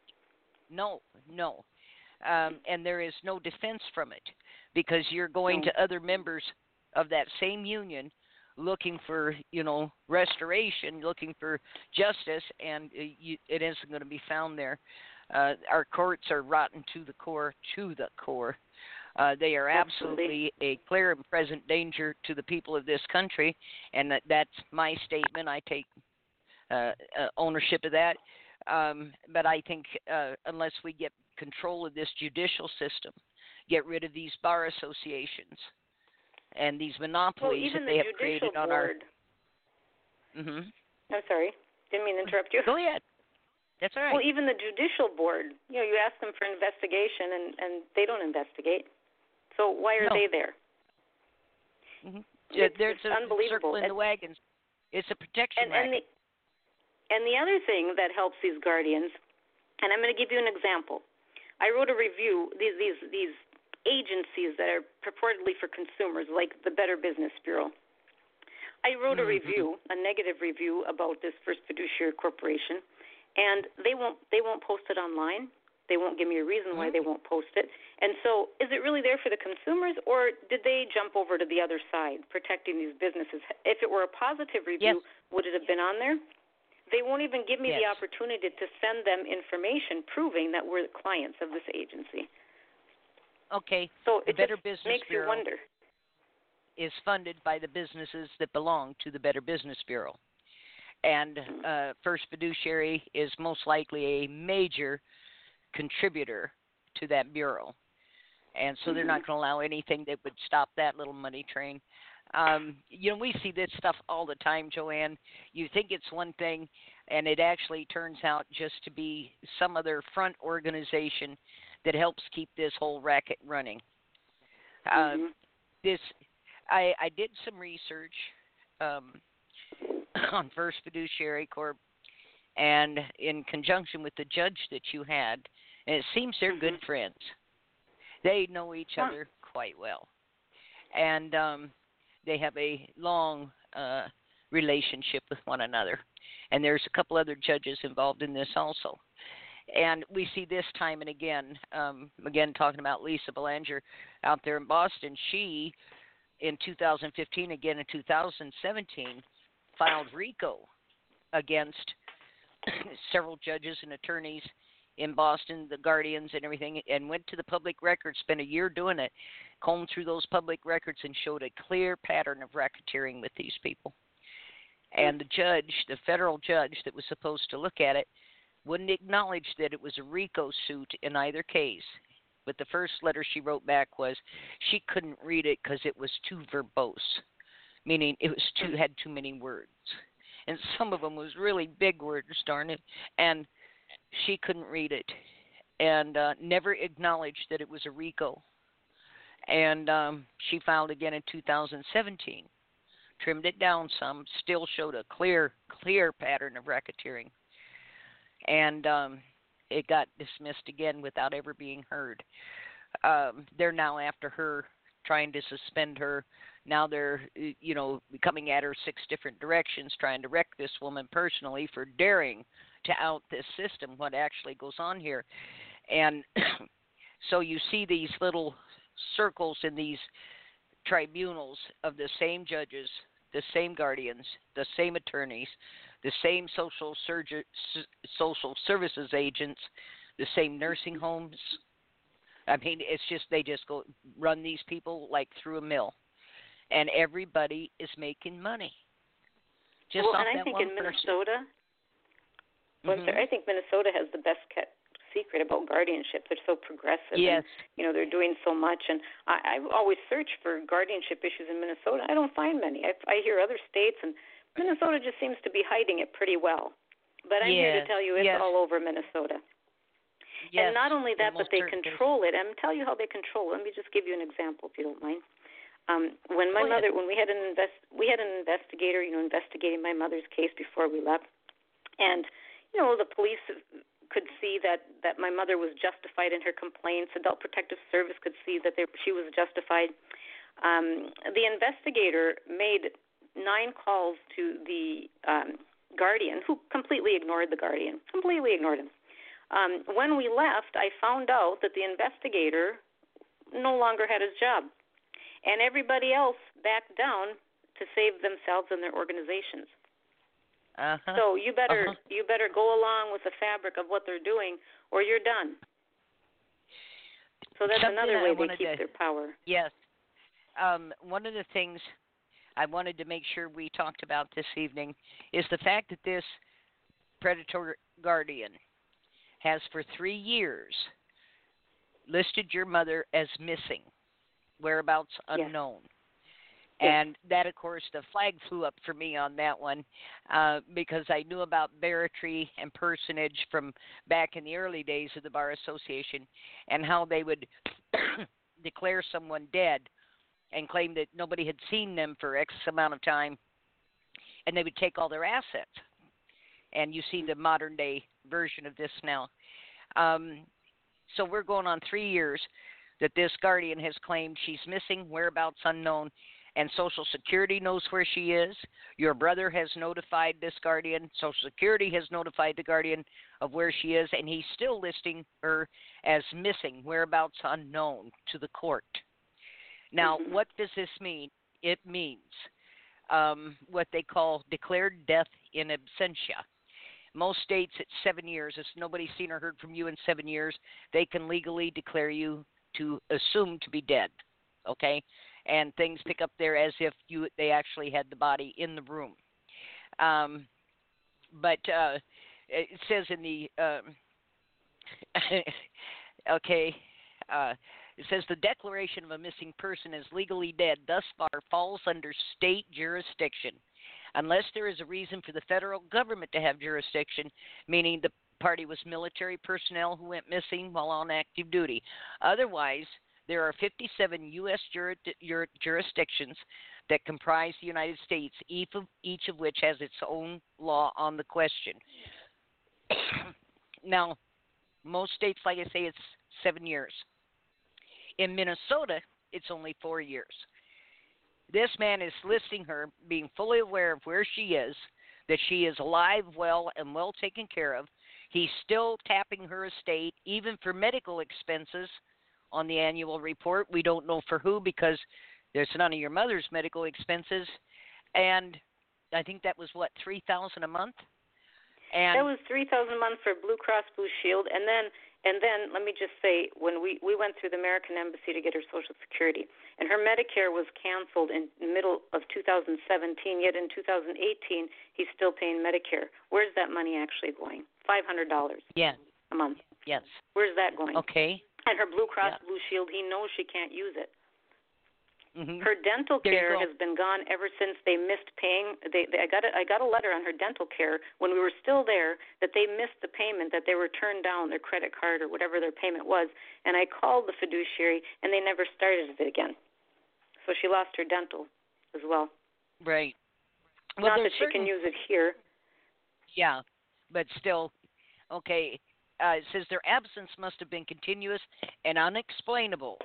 No, no, um, and there is no defense from it because you're going No. to other members of that same union looking for, you know, restoration, looking for justice, and uh, you, it isn't going to be found there. Uh, our courts are rotten to the core, to the core. Uh, they are absolutely, absolutely a clear and present danger to the people of this country, and that, that's my statement. I take uh, uh, ownership of that. Um, but I think uh, unless we get control of this judicial system, get rid of these bar associations and these monopolies well, even that they the have created judicial on board, our. Mm-hmm. I'm sorry, didn't mean to interrupt you. Go ahead. That's all right. Well, even the judicial board, you know, you ask them for investigation, and, and they don't investigate. So why are no. they there? Mm-hmm. It's, There's it's a unbelievable. circle in and, the wagons. It's a protection and, and racket. the and the other thing that helps these guardians, and I'm going to give you an example. I wrote a review. These these these agencies that are purportedly for consumers, like the Better Business Bureau. I wrote a mm-hmm. review, a negative review about this First Fiduciary Corporation, and they won't they won't post it online. They won't give me a reason why mm-hmm. they won't post it. And so is it really there for the consumers, or did they jump over to the other side, protecting these businesses? If it were a positive review, Yes. would it have been on there? They won't even give me yes. the opportunity to send them information proving that we're clients of this agency. Okay. So the it Better just Business makes Bureau you wonder. Is funded by the businesses that belong to the Better Business Bureau. And uh, First Fiduciary is most likely a major contributor to that bureau. And so they're not going to allow anything that would stop that little money train. Um, you know, we see this stuff all the time, Joanne. You think it's one thing, and it actually turns out just to be some other front organization that helps keep this whole racket running. Mm-hmm. Um, this, I, I did some research um, on First Fiduciary Corp, and in conjunction with the judge that you had, and it seems they're good mm-hmm. friends. They know each huh. other quite well, and um, they have a long uh, relationship with one another. And there's a couple other judges involved in this also. And we see this time and again, um, again talking about Lisa Belanger out there in Boston. She, in two thousand fifteen, again in two thousand seventeen, filed RICO against several judges and attorneys in Boston, the guardians and everything, and went to the public records, spent a year doing it, combed through those public records and showed a clear pattern of racketeering with these people. And the judge, the federal judge that was supposed to look at it, wouldn't acknowledge that it was a RICO suit in either case. But the first letter she wrote back was she couldn't read it because it was too verbose, meaning it was too had too many words. And some of them was really big words, darn it. And she couldn't read it and uh, never acknowledged that it was a RICO. And um, she filed again in two thousand seventeen, trimmed it down some, still showed a clear, clear pattern of racketeering. And um, it got dismissed again without ever being heard. Um, they're now after her, trying to suspend her. Now they're, you know, coming at her six different directions, trying to wreck this woman personally for daring to out this system, what actually goes on here. And so you see these little circles in these tribunals of the same judges, the same guardians, the same attorneys, the same social surge- social services agents, the same nursing homes. I mean, it's just, they just go run these people like through a mill. And everybody is making money. Just well, off and I that think one in person. Minnesota, well, mm-hmm. I think Minnesota has the best kept secret about guardianship. They're so progressive. Yes. And, you know, they're doing so much. And I, I always search for guardianship issues in Minnesota. I don't find many. I, I hear other states, and Minnesota just seems to be hiding it pretty well. But I'm yes. here to tell you it's yes. all over Minnesota. Yes, and not only that, but they control case. it. And I'll tell you how they control it. Let me just give you an example, if you don't mind. Um, when my Go mother, ahead. when we had an invest, we had an investigator, you know, investigating my mother's case before we left, and you know, the police could see that that my mother was justified in her complaints. Adult Protective Service could see that they, she was justified. Um, the investigator made nine calls to the um, guardian, who completely ignored the guardian, completely ignored him. Um, when we left, I found out that the investigator no longer had his job, and everybody else backed down to save themselves and their organizations. Uh-huh. So you better uh-huh. you better go along with the fabric of what they're doing, or you're done. So that's Something another way I they keep to, their power. Yes. Um, one of the things I wanted to make sure we talked about this evening is the fact that this predator guardian has for three years listed your mother as missing, whereabouts unknown. Yes. And that, of course, the flag flew up for me on that one uh, because I knew about barratry and personage from back in the early days of the Bar Association and how they would declare someone dead and claim that nobody had seen them for X amount of time, and they would take all their assets. And you see the modern-day version of this now. Um, so we're going on three years that this guardian has claimed she's missing, whereabouts unknown, and Social Security knows where she is. Your brother has notified this guardian. Social Security has notified the guardian of where she is, and he's still listing her as missing, whereabouts unknown, to the court. Now, mm-hmm. What does this mean? It means um, what they call declared death in absentia. Most states, it's seven years. If nobody's seen or heard from you in seven years, they can legally declare you to assume to be dead, okay? And things pick up there as if you they actually had the body in the room. Um, but uh, it says in the um, okay, uh, it says the declaration of a missing person as legally dead thus far falls under state jurisdiction, unless there is a reason for the federal government to have jurisdiction, meaning the party was military personnel who went missing while on active duty. Otherwise, there are fifty-seven U S jur- jur- jurisdictions that comprise the United States, each of, each of which has its own law on the question. Now, most states, like I say, it's seven years. In Minnesota, it's only four years. This man is listing her, being fully aware of where she is, that she is alive, well, and well taken care of. He's still tapping her estate, even for medical expenses on the annual report. We don't know for who because there's none of your mother's medical expenses. And I think that was, what, three thousand dollars a month? And that was three thousand dollars a month for Blue Cross Blue Shield. And then and then let me just say, when we, we went through the American Embassy to get her Social Security, and her Medicare was canceled in the middle of two thousand seventeen, yet in two thousand eighteen, he's still paying Medicare. Where's that money actually going? five hundred dollars yeah. a month. Yes. Where's that going? Okay. And her Blue Cross yeah. Blue Shield, he knows she can't use it. Mm-hmm. Her dental care has been gone ever since they missed paying. They, they, I got a, I got a letter on her dental care when we were still there that they missed the payment, that they were turned down, their credit card or whatever their payment was. And I called the fiduciary, and they never started it again. So she lost her dental as well. Right. Well, not that she certain... can use it here. Yeah, but still, okay. Uh, it says their absence must have been continuous and unexplainable.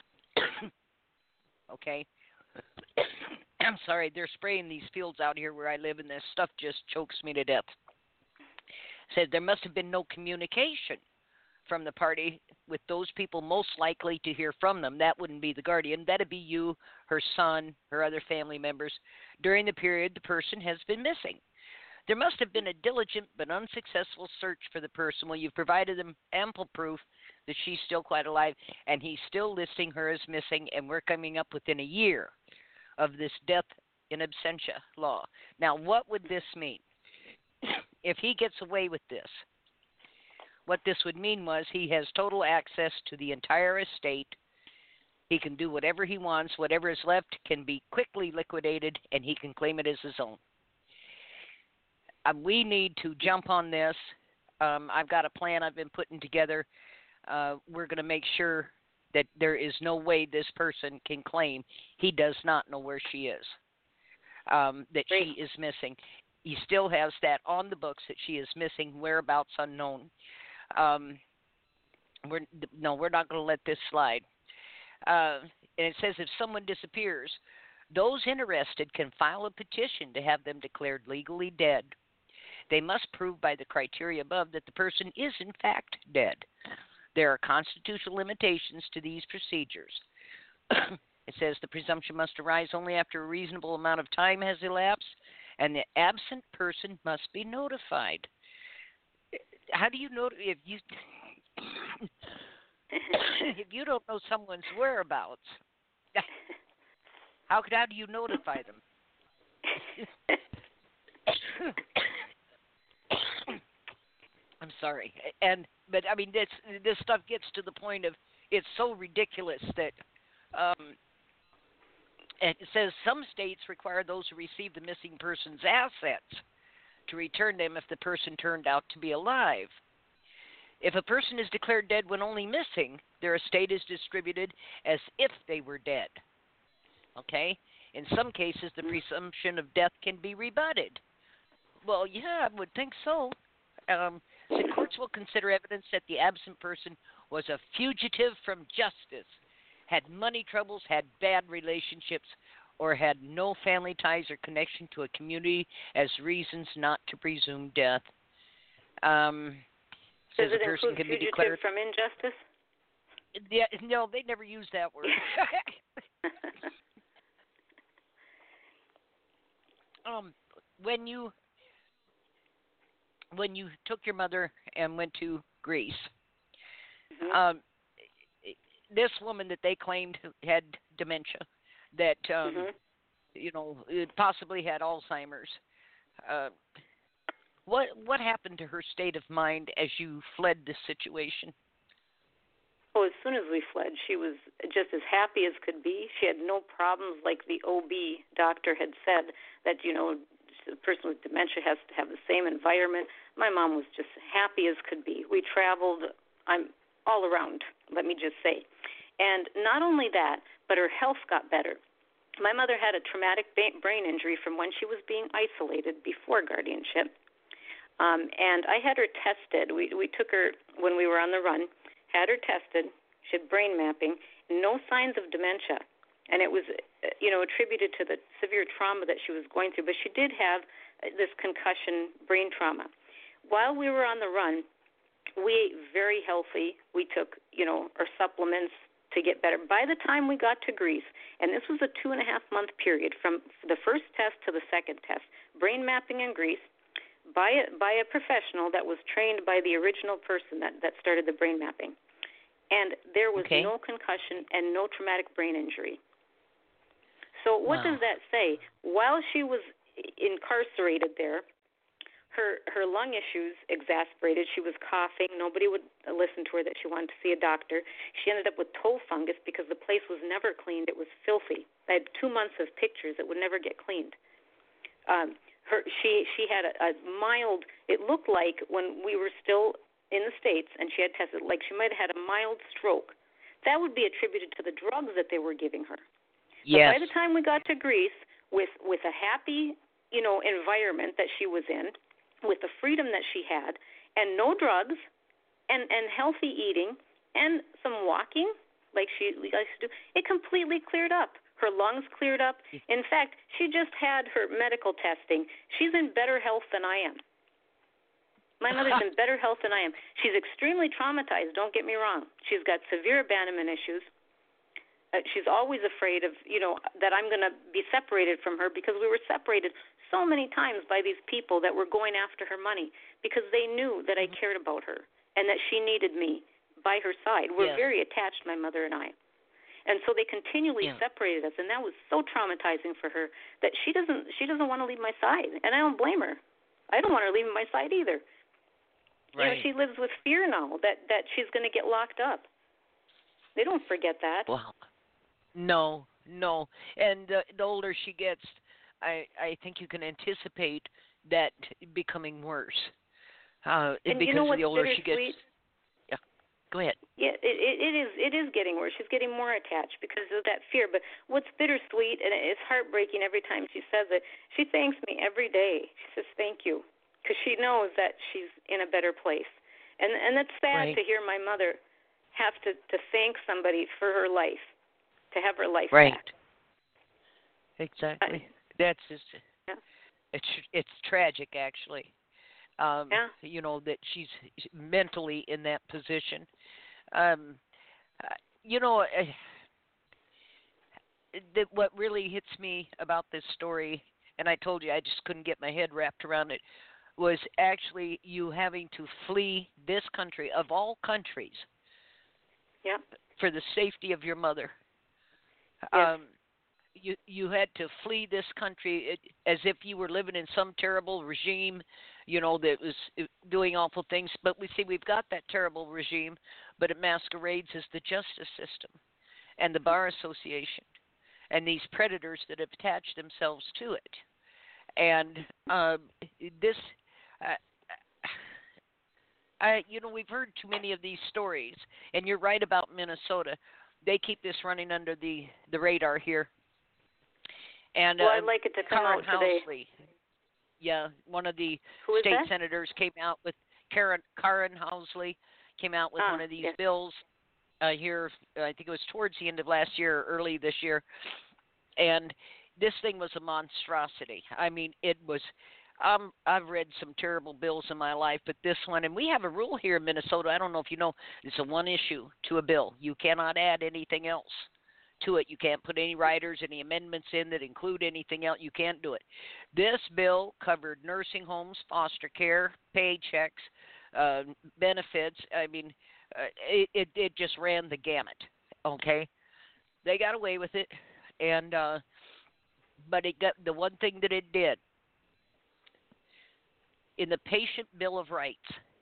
Okay. I'm sorry, they're spraying these fields out here where I live, and this stuff just chokes me to death. Said there must have been no communication from the party with those people most likely to hear from them. That wouldn't be the guardian. That'd be you, her son, her other family members. During the period the person has been missing. There must have been a diligent but unsuccessful search for the person. Well, you've provided them ample proof that she's still quite alive, and he's still listing her as missing, and we're coming up within a year of this death in absentia law. Now, what would this mean? If he gets away with this, what this would mean was he has total access to the entire estate. He can do whatever he wants. Whatever is left can be quickly liquidated, and he can claim it as his own. Uh, we need to jump on this. Um, I've got a plan I've been putting together. uh, we're going to make sure that there is no way this person can claim he does not know where she is, um, that Great. she is missing. He still has that on the books that she is missing, whereabouts unknown. Um, we're, no, we're not going to let this slide. Uh, and it says if someone disappears, those interested can file a petition to have them declared legally dead. They must prove by the criteria above that the person is in fact dead. There are constitutional limitations to these procedures. It says the presumption must arise only after a reasonable amount of time has elapsed, and the absent person must be notified. How do you know if you if you don't know someone's whereabouts? How could how do you notify them? I'm sorry, and but I mean this this stuff gets to the point of it's so ridiculous that um, it says some states require those who receive the missing person's assets to return them if the person turned out to be alive. If a person is declared dead when only missing, their estate is distributed as if they were dead. Okay? In some cases, the presumption of death can be rebutted. Well, yeah, I would think so. Um, the courts will consider evidence that the absent person was a fugitive from justice, had money troubles, had bad relationships, or had no family ties or connection to a community as reasons not to presume death. Um, Does says it a person include can be fugitive declared from injustice? Yeah, no, they never use that word. um, when you when you took your mother and went to Greece, mm-hmm. um, this woman that they claimed had dementia, that um, mm-hmm. you know possibly had Alzheimer's. Uh, what what happened to her state of mind as you fled this situation? Well, as soon as we fled, she was just as happy as could be. She had no problems, like the O B doctor had said, that, you know, a person with dementia has to have the same environment. My mom was just happy as could be. We traveled I'm all around, let me just say. And not only that, but her health got better. My mother had a traumatic brain injury from when she was being isolated before guardianship. Um, and I had her tested. We, we took her when we were on the run. Had her tested, she had brain mapping, no signs of dementia, and it was, you know, attributed to the severe trauma that she was going through, but she did have this concussion brain trauma. While we were on the run, we ate very healthy. We took, you know, our supplements to get better. By the time we got to Greece, and this was a two and a half month period from the first test to the second test, brain mapping in Greece, by a, by a professional that was trained by the original person that, that started the brain mapping. And there was okay. no concussion and no traumatic brain injury. So what wow. does that say? While she was incarcerated there, her her lung issues exacerbated. She was coughing. Nobody would listen to her that she wanted to see a doctor. She ended up with toe fungus because the place was never cleaned. It was filthy. I had two months of pictures that would never get cleaned. Um, Her, she she had a, a mild, it looked like when we were still in the States and she had tested, like she might have had a mild stroke. That would be attributed to the drugs that they were giving her. Yes. But by the time we got to Greece, with, with a happy, you know, environment that she was in, with the freedom that she had, and no drugs, and, and healthy eating, and some walking, like she likes to do, it completely cleared up. Her lungs cleared up. In fact, she just had her medical testing. She's in better health than I am. My mother's in better health than I am. She's extremely traumatized, don't get me wrong. She's got severe abandonment issues. Uh, she's always afraid of, you know, that I'm going to be separated from her because we were separated so many times by these people that were going after her money because they knew that I cared about her and that she needed me by her side. We're yes. very attached, my mother and I. And so they continually yeah. separated us, and that was so traumatizing for her that she doesn't she doesn't want to leave my side, and I don't blame her. I don't want her leaving my side either. Right. You know, she lives with fear now that, that she's going to get locked up. They don't forget that. Well, no, no. And uh, the older she gets, I I think you can anticipate that becoming worse. Uh, and because you know what's the older she gets. bittersweet? Yeah. Go ahead. Yeah, it, it, it is. It is getting worse. She's getting more attached because of that fear. But what's bittersweet and it's heartbreaking every time she says it. She thanks me every day. She says thank you because she knows that she's in a better place. And and that's sad Right. to hear my mother have to, to thank somebody for her life, to have her life Right. back. Exactly. I, that's just. Yeah. It's it's tragic, actually. Um, yeah. You know, that she's mentally in that position. Um, uh, you know, uh, that what really hits me about this story, and I told you I just couldn't get my head wrapped around it, was actually you having to flee this country, of all countries, yeah. for the safety of your mother. Yes. Um, you you had to flee this country as if you were living in some terrible regime, you know, that was doing awful things. But we see we've got that terrible regime, but it masquerades as the justice system and the Bar Association and these predators that have attached themselves to it. And um, this, uh, I, you know, we've heard too many of these stories, and you're right about Minnesota. They keep this running under the, the radar here. And well, uh, I'd like it to come Karen out today. Housley, yeah, one of the Who is state that? senators came out with Karen Karen Housley came out with ah, one of these yes. bills uh, here. I think it was towards the end of last year or early this year, and this thing was a monstrosity. I mean, it was. Um, I've read some terrible bills in my life, but this one, and we have a rule here in Minnesota. I don't know if you know, it's a one issue to a bill. You cannot add anything else to it. You can't put any riders, any amendments in that include anything else. You can't do it. This bill covered nursing homes, foster care, paychecks, uh, benefits. I mean, uh, it, it it just ran the gamut. Okay, they got away with it, and uh, but it got the one thing that it did in the Patient Bill of Rights.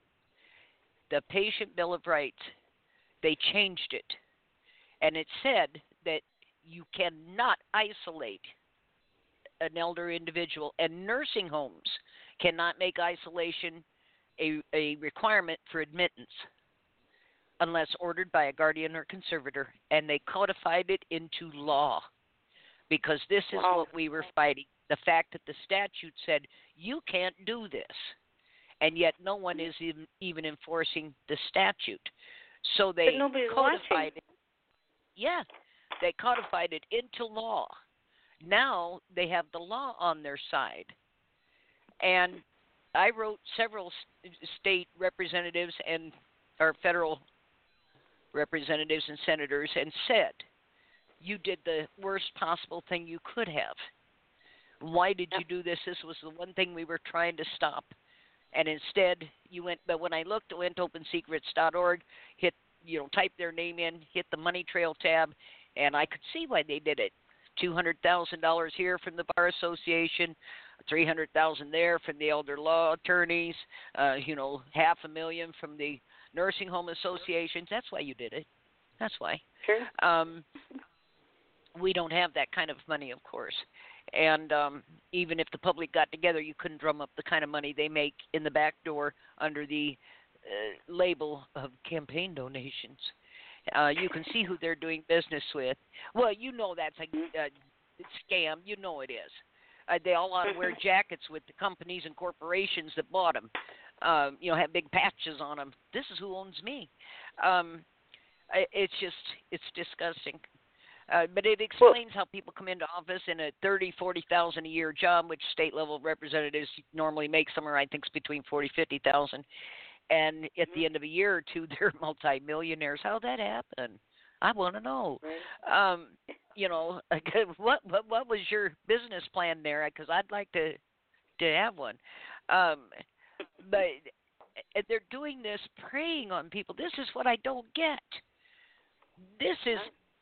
The Patient Bill of Rights, they changed it, and it said that you cannot isolate an elder individual, and nursing homes cannot make isolation a, a requirement for admittance unless ordered by a guardian or conservator, and they codified it into law because this is wow. what we were fighting, the fact that the statute said you can't do this, and yet no one is even, even enforcing the statute. So they but nobody's codified watching. it. Yeah, they codified it into law. Now they have the law on their side. And I wrote several state representatives and or federal representatives and senators and said, you did the worst possible thing you could have. Why did you do this? This was the one thing we were trying to stop. And instead, you went, but when I looked, I went to open secrets dot org, hit, you know, type their name in, hit the money trail tab, and I could see why they did it. two hundred thousand dollars here from the Bar Association, three hundred thousand dollars there from the elder law attorneys, uh, you know, half a million from the nursing home associations. That's why you did it. That's why. Sure. Um, we don't have that kind of money, of course. And um, even if the public got together, you couldn't drum up the kind of money they make in the back door under the uh, label of campaign donations. Uh, you can see who they're doing business with. Well, you know that's a, a scam. You know it is. Uh, they all ought to wear jackets with the companies and corporations that bought them. Um, you know, have big patches on them. This is who owns me. Um, it's just, it's disgusting. Uh, but it explains how people come into office in a thirty, forty thousand a year job, which state level representatives normally make somewhere, I think, between forty, fifty thousand. And at the end of a year or two, they're multimillionaires. How'd that happen? I want to know. Right. Um, you know, what, what what was your business plan there? Because I'd like to to have one. Um, but they're doing this, preying on people. This is what I don't get. This is.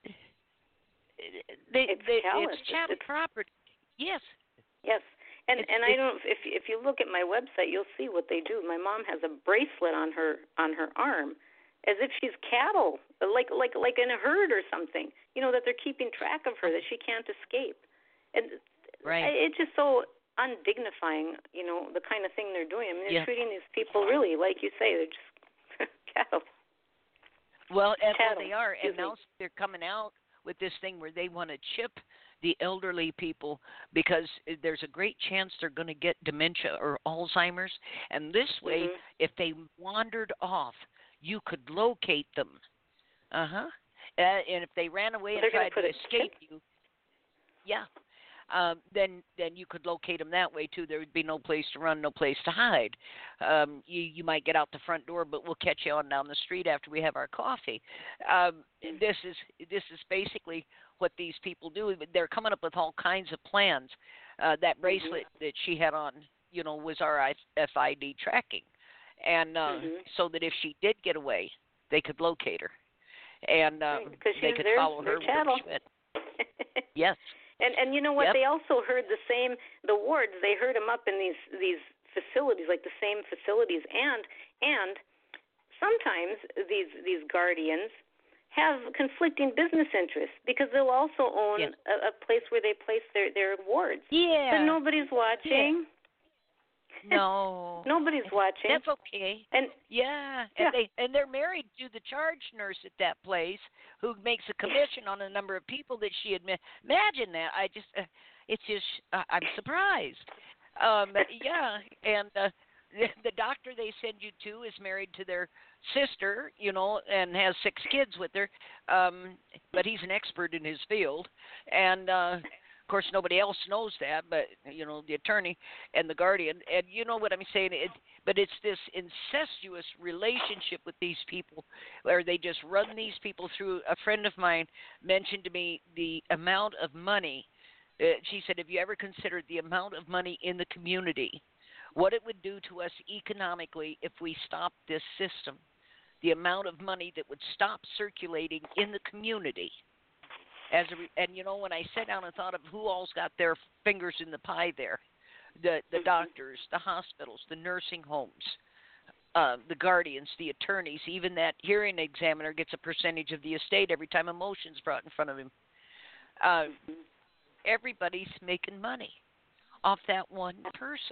They, it's they, callous. it's chattel It's, property. Yes. yes. And it's, and it's, I don't if if you look at my website, you'll see what they do. My mom has a bracelet on her on her arm, as if she's cattle, like like like in a herd or something. You know that they're keeping track of her, that she can't escape. And right. it's just so undignifying. You know the kind of thing they're doing. I mean, they're yeah. treating these people really, like you say, they're just cattle. Well, and well, Chattel. they are, Excuse and now me. they're coming out with this thing where they want to chip the elderly people because there's a great chance they're going to get dementia or Alzheimer's, and this way, Mhm. if they wandered off, you could locate them. Uh huh. Uh, and if they ran away and They're going tried to put to a escape chip. you, yeah, um, then then you could locate them that way too. There would be no place to run, no place to hide. Um, you you might get out the front door, but we'll catch you on down the street after we have our coffee. Um, Mm. this is this is basically what these people do. They're coming up with all kinds of plans. Uh, that bracelet Mhm. that she had on, you know, was R F I D tracking, and uh, Mhm. so that if she did get away, they could locate her, and Right, um, because they she's could their follow their her wherever chattel. she went. Yes. and and you know what? Yep. They also heard the same. The wards, they heard them up in these these facilities, like the same facilities, and and sometimes these these guardians have conflicting business interests because they'll also own Yes. a, a place where they place their their wards. So Yeah. nobody's Yeah. watching. No. Nobody's watching. That's okay. And Yeah, and yeah, they and they're married to the charge nurse at that place, who makes a commission on the number of people that she admit. Imagine that. I just, uh, it's just, uh, I'm surprised. Um, yeah, and uh, the, the doctor they send you to is married to their sister, you know, and has six kids with her. Um, but he's an expert in his field, and uh, of course nobody else knows that, but you know, the attorney and the guardian, and you know what I'm saying. It, but it's this incestuous relationship with these people where they just run these people through. A friend of mine mentioned to me the amount of money. Uh, she said, have you ever considered the amount of money in the community, what it would do to us economically if we stopped this system? The amount of money that would stop circulating in the community. As a re- and you know, when I sat down and thought of who all's got their fingers in the pie there, the the doctors, the hospitals, the nursing homes, uh, the guardians, the attorneys, even that hearing examiner gets a percentage of the estate every time a motion's brought in front of him. Uh, everybody's making money off that one person.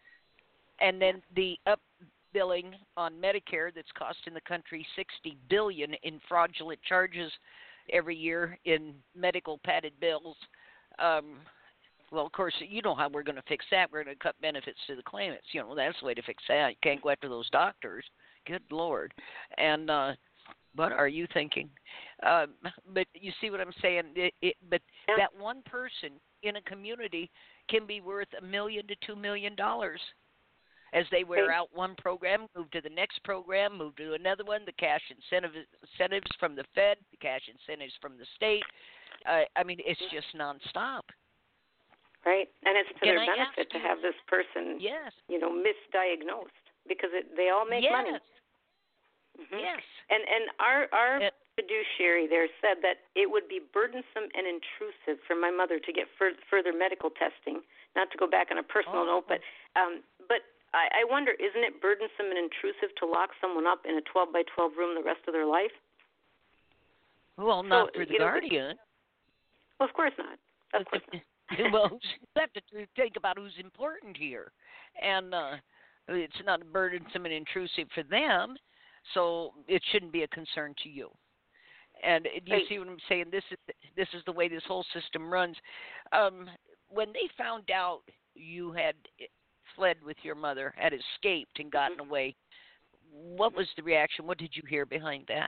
And then the upbilling on Medicare that's costing the country sixty billion dollars in fraudulent charges every year in medical padded bills. Um, well, of course, you know how we're going to fix that. We're going to cut benefits to the claimants. You know, that's the way to fix that. You can't go after those doctors. Good Lord. And uh, what are you thinking? Um, but you see what I'm saying? It, it, but yeah. that one person in a community can be worth a million to two million dollars. As they wear out one program, move to the next program, move to another one, the cash incentive, incentives from the Fed, the cash incentives from the state. Uh, I mean, it's just nonstop. Right, and it's to Can their I benefit ask to you? have this person, Yes. you know, misdiagnosed because it, they all make Yes. money. Mm-hmm. Yes. And and our our It, fiduciary there said that it would be burdensome and intrusive for my mother to get fur- further medical testing. Not to go back on a personal oh. note, but um, but I, I wonder, isn't it burdensome and intrusive to lock someone up in a twelve by twelve room the rest of their life? Well, not so, for the you know, guardian. Well, of course not. Of course not. Well, you have to think about who's important here, and uh, it's not burdensome and intrusive for them, so it shouldn't be a concern to you. And do you Right. see what I'm saying? This is this is the way this whole system runs. Um, when they found out you had fled with your mother, had escaped and gotten Mm-hmm. away, what was the reaction? What did you hear behind that?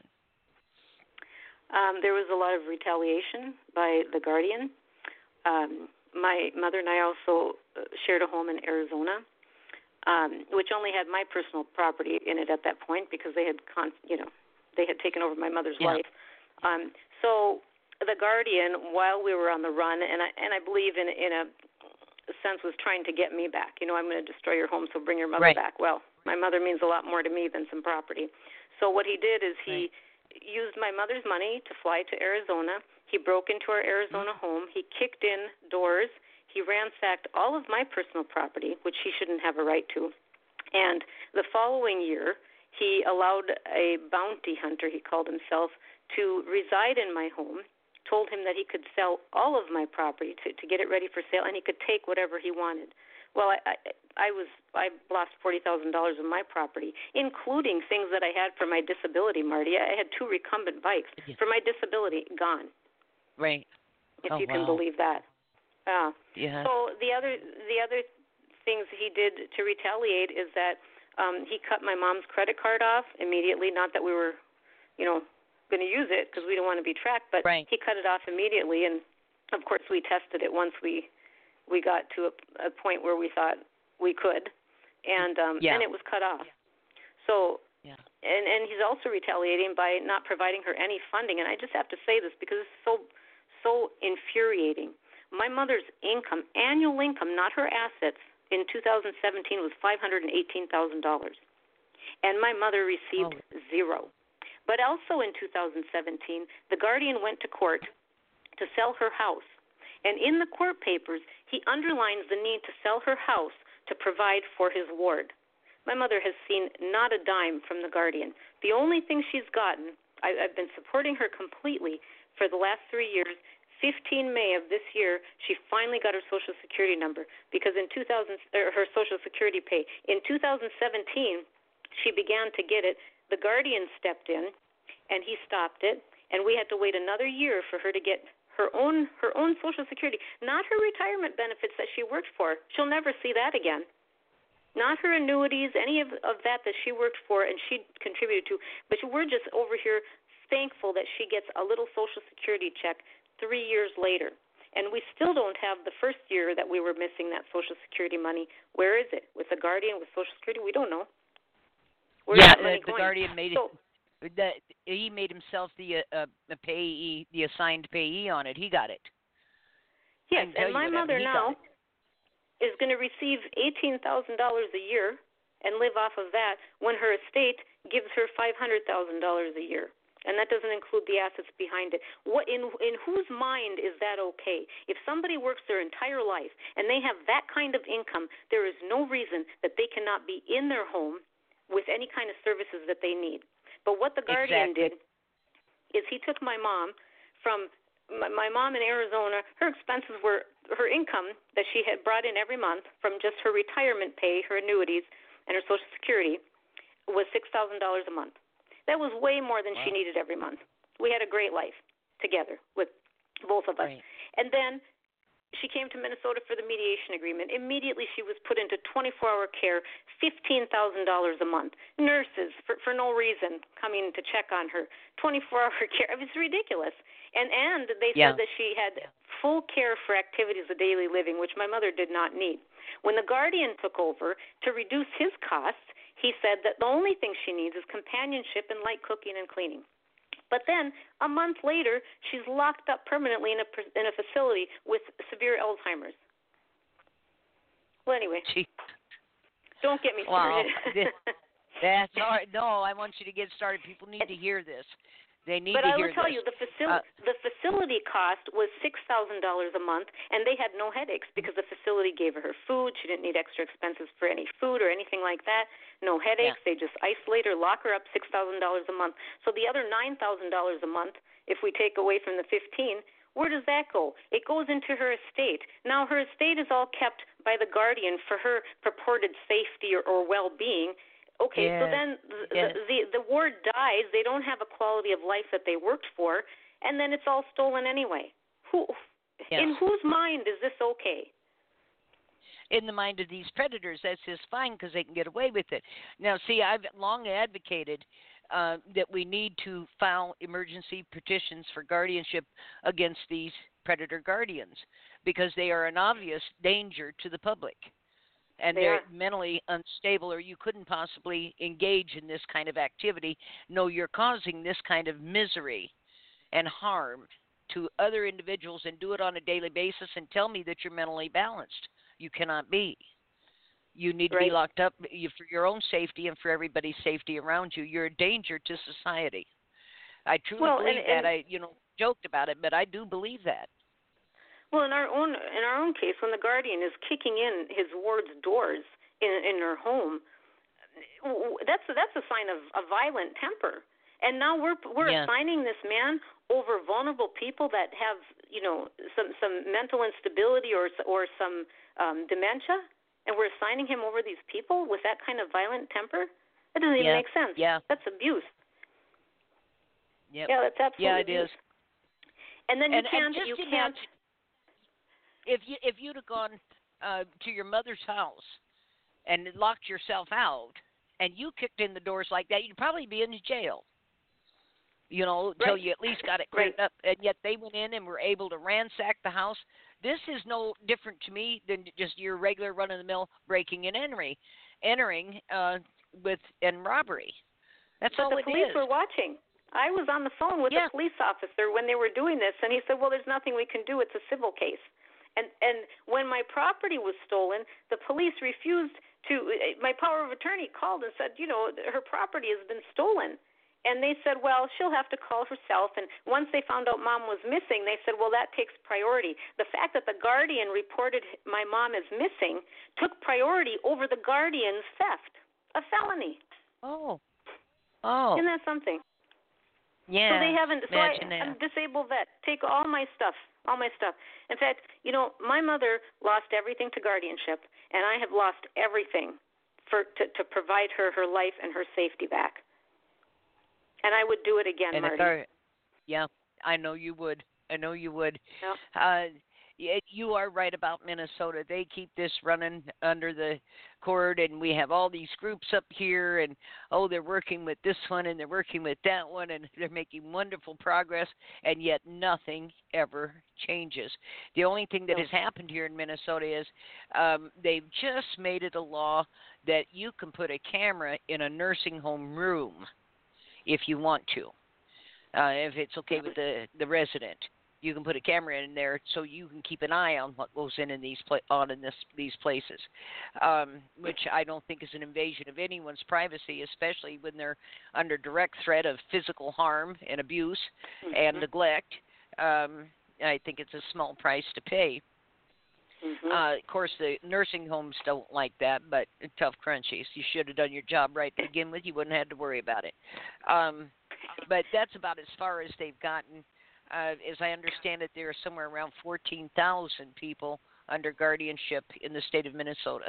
Um, there was a lot of retaliation by the guardian. Um, my mother and I also shared a home in Arizona, um, which only had my personal property in it at that point because they had, con- you know, they had taken over my mother's Yeah. life. Um, so the guardian, while we were on the run, and I and I believe in in a sense was trying to get me back. You know, I'm going to destroy your home, so bring your mother Right. back. Well, my mother means a lot more to me than some property. So what he did is he Right. used my mother's money to fly to Arizona. He broke into our Arizona Mm-hmm. home. He kicked in doors. He ransacked all of my personal property, which he shouldn't have a right to. And the following year, he allowed a bounty hunter, he called himself, to reside in my home, told him that he could sell all of my property to, to get it ready for sale, and he could take whatever he wanted. Well, I, I, I was I lost forty thousand dollars of my property, including things that I had for my disability, Marty. I had two recumbent bikes Yeah. for my disability, gone. Right. If Oh, you can wow. believe that. Yeah. Yeah. So the other the other things he did to retaliate is that um, he cut my mom's credit card off immediately. Not that we were, you know, going to use it because we don't want to be tracked, but right. he cut it off immediately. And of course, we tested it once we we got to a, a point where we thought we could, and um, yeah. and it was cut off. So. Yeah. And and he's also retaliating by not providing her any funding. And I just have to say this because it's so so infuriating. My mother's income, annual income, not her assets, in two thousand seventeen was five hundred eighteen thousand dollars. And my mother received oh. zero. But also in two thousand seventeen, the guardian went to court to sell her house. And in the court papers, he underlines the need to sell her house to provide for his ward. My mother has seen not a dime from the guardian. The only thing she's gotten, I, I've been supporting her completely for the last three years. fifteenth of May of this year, she finally got her Social Security number because in two thousand, or her Social Security pay. In two thousand seventeen, she began to get it. The guardian stepped in, and he stopped it, and we had to wait another year for her to get her own her own Social Security, not her retirement benefits that she worked for. She'll never see that again. Not her annuities, any of, of that that she worked for and she contributed to. But we're just over here thankful that she gets a little Social Security check three years later. And we still don't have the first year that we were missing that Social Security money. Where is it? With the guardian, with Social Security? We don't know. Where's yeah, that money uh, the going? guardian made so, it. The, he made himself the uh, uh, payee, the assigned payee on it. He got it. Yes, and my mother now is going to receive eighteen thousand dollars a year and live off of that when her estate gives her five hundred thousand dollars a year. And that doesn't include the assets behind it. What in in whose mind is that okay? If somebody works their entire life and they have that kind of income, there is no reason that they cannot be in their home with any kind of services that they need. But what the guardian exactly. did is he took my mom from my, my mom in Arizona. Her expenses were her income that she had brought in every month from just her retirement pay, her annuities, and her Social Security was six thousand dollars a month. That was way more than wow. she needed every month. We had a great life together with both of us. Right. And then she came to Minnesota for the mediation agreement. Immediately she was put into twenty-four hour care, fifteen thousand dollars a month. Nurses, for, for no reason, coming to check on her. twenty-four hour care. It was ridiculous. And and they yeah. said that she had full care for activities of daily living, which my mother did not need. When the guardian took over to reduce his costs, he said that the only thing she needs is companionship and light cooking and cleaning. But then a month later, she's locked up permanently in a in a facility with severe Alzheimer's. Well, anyway, Gee. Don't get me wow. started. That's all right. No, I want you to get started. People need to hear this. They need but to I hear will tell this. you, the facility uh, the facility cost was six thousand dollars a month, and they had no headaches because the facility gave her her food. She didn't need extra expenses for any food or anything like that. No headaches. Yeah. They just isolate her, lock her up, six thousand dollars a month. So the other nine thousand dollars a month, if we take away from the fifteen, where does that go? It goes into her estate. Now her estate is all kept by the guardian for her purported safety or, or well-being. Okay, yes. so then the, yes. the, the the ward dies. They don't have a quality of life that they worked for, and then it's all stolen anyway. Who, yes. in whose mind is this okay? In the mind of these predators, that's just fine because they can get away with it. Now, see, I've long advocated uh, that we need to file emergency petitions for guardianship against these predator guardians because they are an obvious danger to the public. And they they're are. mentally unstable, or you couldn't possibly engage in this kind of activity. No, you're causing this kind of misery and harm to other individuals and do it on a daily basis and tell me that you're mentally balanced. You cannot be. You need to right. be locked up for your own safety and for everybody's safety around you. You're a danger to society. I truly well, believe and, and, that. I, you know, joked about it, but I do believe that. Well, in our own in our own case, when the guardian is kicking in his ward's doors in in her home, that's that's a sign of a violent temper. And now we're we're yeah. assigning this man over vulnerable people that have you know some some mental instability or or some um, dementia. and we're assigning him over these people with that kind of violent temper? That doesn't even yeah. make sense. Yeah. That's abuse. Yep. Yeah, that's absolutely Yeah, it abuse. is. And then you and, can't, and just you imagine can't. if you if you'd have gone uh, to your mother's house and locked yourself out, and you kicked in the doors like that, you'd probably be in jail. You know, until Right. you at least got it cleared Right. up. And yet they went in and were able to ransack the house. This is no different to me than just your regular run-of-the-mill breaking and entering, entering uh, with and robbery. That's But all the it police is. were watching. I was on the phone with Yeah. a police officer when they were doing this, and he said, well, there's nothing we can do. It's a civil case. And and when my property was stolen, the police refused to, my power of attorney called and said, you know, her property has been stolen. And they said, well, she'll have to call herself. And once they found out Mom was missing, they said, well, that takes priority. The fact that the guardian reported my mom as missing took priority over the guardian's theft, a felony. Oh. Oh. Isn't that something? Yeah. So they haven't. So I, Imagine that. I'm a disabled vet. Take all my stuff, all my stuff. In fact, you know, my mother lost everything to guardianship, and I have lost everything for to, to provide her her life and her safety back. And I would do it again, and Marty. Our, yeah, I know you would. I know you would. Yep. Uh, you are right about Minnesota. They keep this running under the cord, and we have all these groups up here, and, oh, they're working with this one, and they're working with that one, and they're making wonderful progress, and yet nothing ever changes. The only thing that has happened here in Minnesota is um, they've just made it a law that you can put a camera in a nursing home room if you want to, uh, if it's okay with the, the resident. You can put a camera in there so you can keep an eye on what goes in in these pla- on in this these places, um, which I don't think is an invasion of anyone's privacy, especially when they're under direct threat of physical harm and abuse Mm-hmm. and neglect. Um, I think it's a small price to pay. Mm-hmm. Uh, of course, the nursing homes don't like that, but tough crunchies. You should have done your job right to begin with. You wouldn't have had to worry about it. Um, but that's about as far as they've gotten. Uh, as I understand it, there are somewhere around fourteen thousand people under guardianship in the state of Minnesota.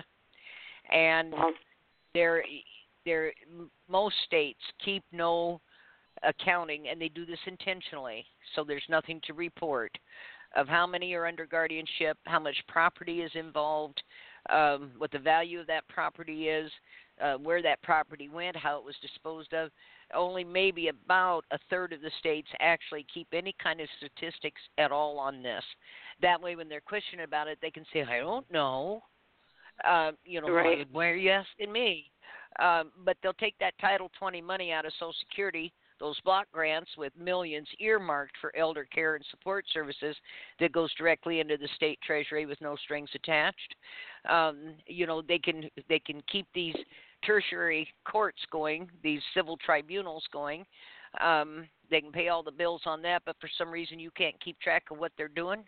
And there, there, most states keep no accounting, and they do this intentionally, so there's nothing to report of how many are under guardianship, how much property is involved, um, what the value of that property is, uh, where that property went, how it was disposed of. Only maybe about a third of the states actually keep any kind of statistics at all on this. That way, when they're questioned about it, they can say, I don't know. Uh, you know, Right. why are you asking me? Um, but they'll take that Title twenty money out of Social Security, those block grants with millions earmarked for elder care and support services that goes directly into the state treasury with no strings attached. Um, you know, they can they can keep these tertiary courts going, these civil tribunals going. Um, they can pay all the bills on that, but for some reason you can't keep track of what they're doing.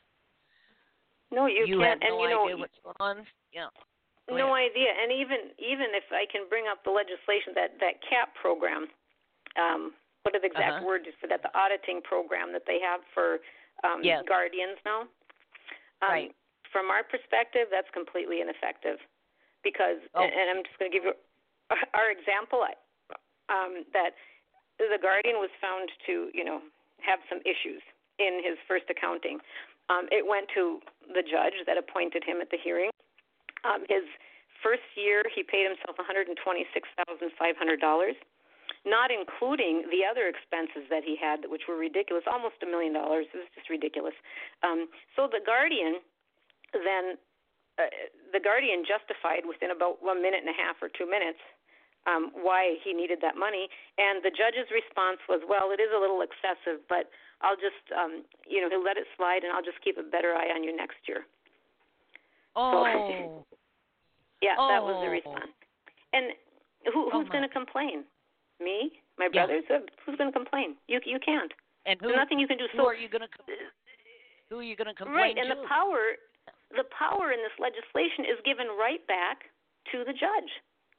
No, you, you can't. have no and you idea know, what's going on. Yeah. Go no ahead. idea. And even even if I can bring up the legislation, that that CAP program, um, what are the exact Uh-huh. words for that? The auditing program that they have for um, Yes. guardians now. Um, Right. From our perspective, that's completely ineffective, because Oh. and, and I'm just going to give you our example. Um, that the guardian was found to, you know, have some issues in his first accounting. Um, it went to the judge that appointed him at the hearing. Um, his first year, he paid himself one hundred twenty-six thousand five hundred dollars, not including the other expenses that he had, which were ridiculous, almost a million dollars. It was just ridiculous. Um, so the guardian then, uh, the guardian justified within about one minute and a half or two minutes um, why he needed that money, and the judge's response was, well, it is a little excessive, but I'll just, um, you know, he'll let it slide, and I'll just keep a better eye on you next year. Oh. So, yeah, oh. that was the response. And who, who's Oh, going to complain? Me? My Yeah. brothers? Who's going to complain? You you can't. And who, There's nothing you can do. who So, are you going to who are you going to complain right, and to? the power, the power in this legislation is given right back to the judge.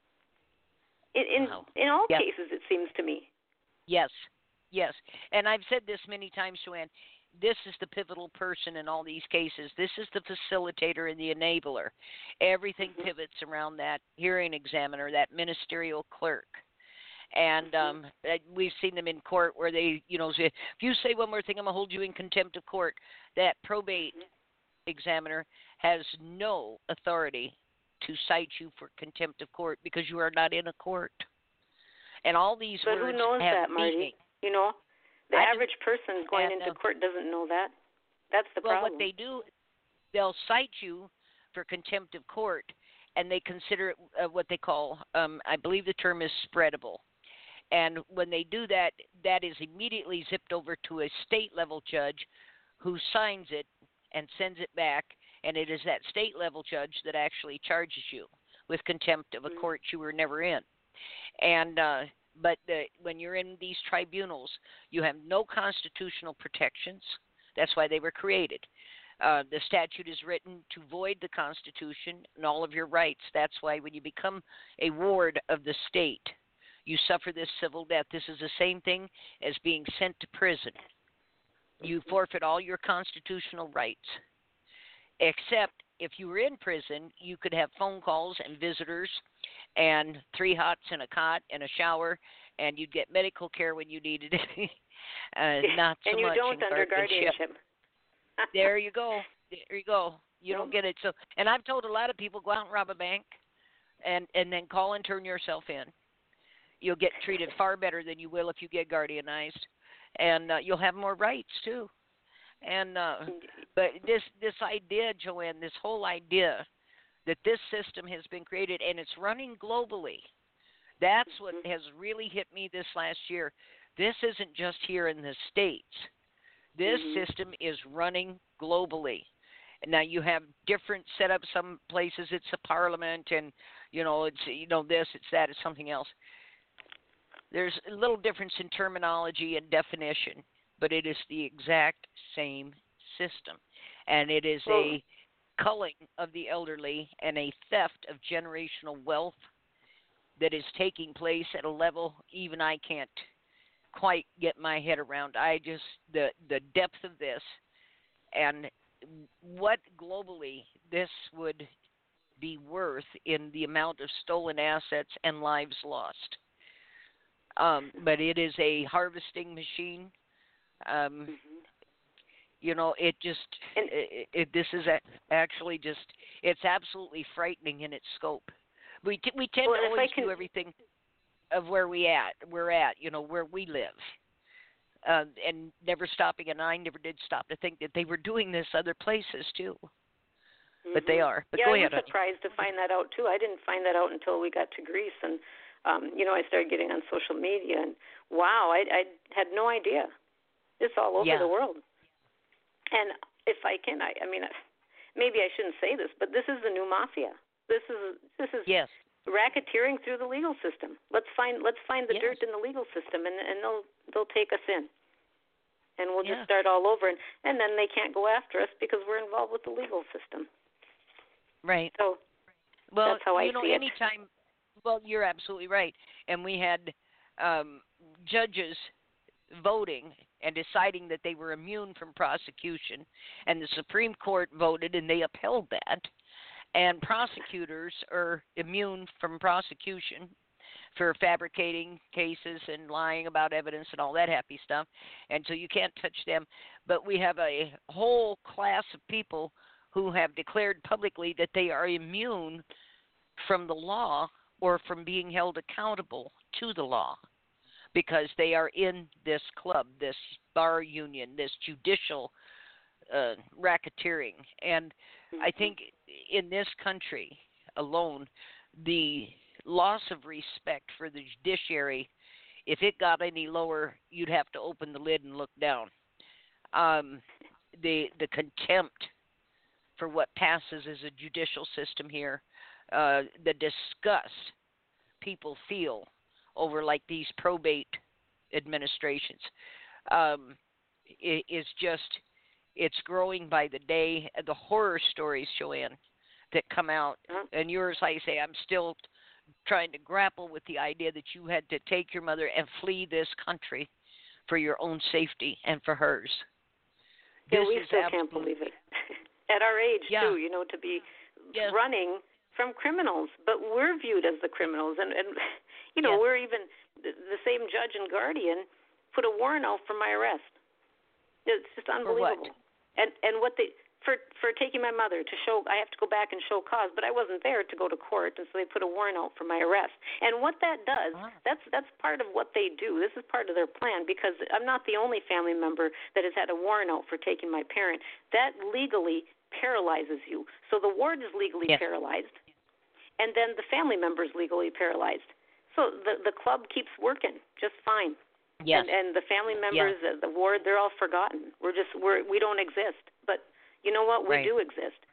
In in, Wow. in all Yep. cases, it seems to me. Yes, yes. And I've said this many times, Joanne. this is the pivotal person in all these cases. This is the facilitator and the enabler. Everything mm-hmm. pivots around that hearing examiner, that ministerial clerk. And um, we've seen them in court where they, you know, say, if you say one more thing, I'm going to hold you in contempt of court. That probate examiner has no authority to cite you for contempt of court because you are not in a court. And all these but words who knows have that, Marty? meaning. You know, the I average do, person going and, into uh, court doesn't know that. That's the well, problem. what they do, they'll cite you for contempt of court, and they consider it uh, what they call, um, I believe the term is spreadable. And when they do that, that is immediately zipped over to a state-level judge who signs it and sends it back, and it is that state-level judge that actually charges you with contempt of a mm-hmm. court you were never in. And uh, but the, when you're in these tribunals, you have no constitutional protections. That's why they were created. Uh, the statute is written to void the Constitution and all of your rights. That's why when you become a ward of the state, you suffer this civil death. This is the same thing as being sent to prison. You forfeit all your constitutional rights, except if you were in prison, you could have phone calls and visitors and three hots and a cot and a shower, and you'd get medical care when you needed it. uh, not so and you much don't in under guardianship. guardianship. There you go. There you go. You Well, don't get it. So, and I've told a lot of people, go out and rob a bank, and and then call and turn yourself in. You'll get treated far better than you will if you get guardianized, and uh, you'll have more rights too. And uh, but this this idea, Joanne, this whole idea that this system has been created and it's running globally, that's what has really hit me this last year. This isn't just here in the States. This mm-hmm. system is running globally. And now you have different setups. Some places it's a parliament, and you know it's you know this, it's that, it's something else. There's a little difference in terminology and definition, but it is the exact same system. And it is a culling of the elderly and a theft of generational wealth that is taking place at a level even I can't quite get my head around. I just, the, the depth of this and what globally this would be worth in the amount of stolen assets and lives lost. Um, but it is a harvesting machine. Um, mm-hmm. You know, it just, and, it, it, this is a, actually just, it's absolutely frightening in its scope. We t- we tend well, to always can... do everything of where we at, we're at, you know, where we live. Uh, and never stopping, and I never did stop to think that they were doing this other places too. Mm-hmm. But they are. But yeah, go I ahead, was surprised honey. to find that out too. I didn't find that out until we got to Greece, and um, you know, I started getting on social media, and wow, I, I had no idea. It's all over yeah. the world. And if I can, I, I mean, maybe I shouldn't say this, but this is the new mafia. This is this is yes. racketeering through the legal system. Let's find let's find the yes. dirt in the legal system, and and they'll they'll take us in, and we'll yeah. just start all over, and and then they can't go after us because we're involved with the legal system. Right. So well, that's how I you know, see it. anytime. Well, you're absolutely right. And we had um, judges voting and deciding that they were immune from prosecution, and the Supreme Court voted and they upheld that. And prosecutors are immune from prosecution for fabricating cases and lying about evidence and all that happy stuff, and so you can't touch them. But we have a whole class of people who have declared publicly that they are immune from the law or from being held accountable to the law because they are in this club, this bar union, this judicial uh, racketeering. And I think in this country alone, the loss of respect for the judiciary, if it got any lower, you'd have to open the lid and look down. Um, the the contempt for what passes as a judicial system here, uh, the disgust people feel over like these probate administrations um, is just, it's growing by the day. The horror stories, Joanne, that come out, and yours, like I say, I'm still trying to grapple with the idea that you had to take your mother and flee this country for your own safety and for hers. Yeah, this we is still absolute, can't believe it. At our age, yeah, too, you know, to be yes, running from criminals. But we're viewed as the criminals. And, and you know, yes, we're even, the, the same judge and guardian put a warrant out for my arrest. It's just for what? unbelievable. And and what they for for taking my mother to show, I have to go back and show cause, but I wasn't there to go to court, and so they put a warrant out for my arrest. And what that does, Ah. that's that's part of what they do. This is part of their plan, because I'm not the only family member that has had a warrant out for taking my parent. That legally paralyzes you. So the ward is legally Yes. paralyzed, and then the family member is legally paralyzed. So the the club keeps working just fine. Yes. And, and the family members, Yeah. the, the ward, they're all forgotten. We're just, we're, we don't exist. But you know what? We Right. do exist.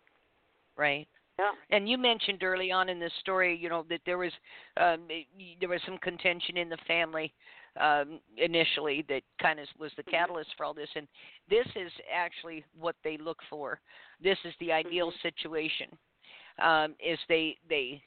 Right. Yeah. And you mentioned early on in this story, you know, that there was um, there was some contention in the family um, initially that kind of was the catalyst for all this. And this is actually what they look for. This is the ideal Mm-hmm. situation. Um, is they they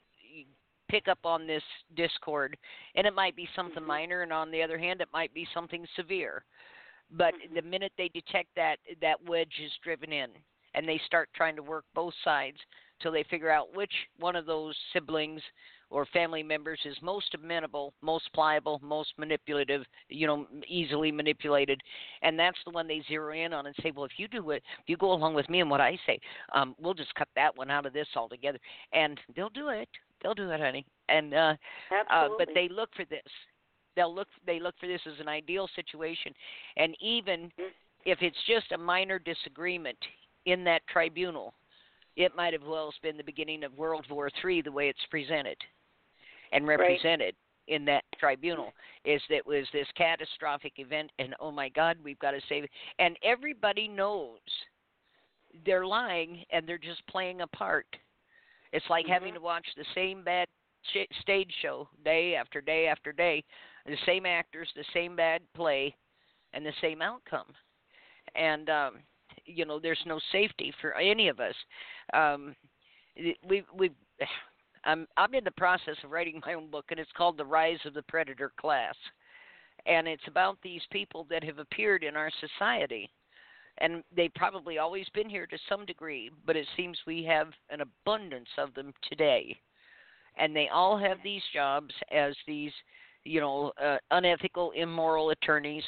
pick up on this discord, and it might be something Mm-hmm. minor, and on the other hand, it might be something severe. But Mm-hmm. the minute they detect that, that wedge is driven in, and they start trying to work both sides till they figure out which one of those siblings or family members is most amenable, most pliable, most manipulative, you know, easily manipulated. And that's the one they zero in on and say, well, if you do it, if you go along with me and what I say, um, we'll just cut that one out of this altogether. And they'll do it. They'll do it, honey. And uh, uh, but they look for this. They'll look. They look for this as an ideal situation, and even Mm-hmm. if it's just a minor disagreement in that tribunal, it might have well been the beginning of World War Three, the way it's presented and represented right. in that tribunal. Is that was this catastrophic event, and oh my God, we've got to save it. And everybody knows they're lying, and they're just playing a part. It's like Mm-hmm. having to watch the same bad sh- stage show day after day after day, the same actors, the same bad play, and the same outcome. And, um, you know, there's no safety for any of us. Um, we, we, I'm, I'm in the process of writing my own book, and it's called The Rise of the Predator Class. And it's about these people that have appeared in our society. And they've probably always been here to some degree, but it seems we have an abundance of them today. And they all have these jobs as these, you know, uh, unethical, immoral attorneys,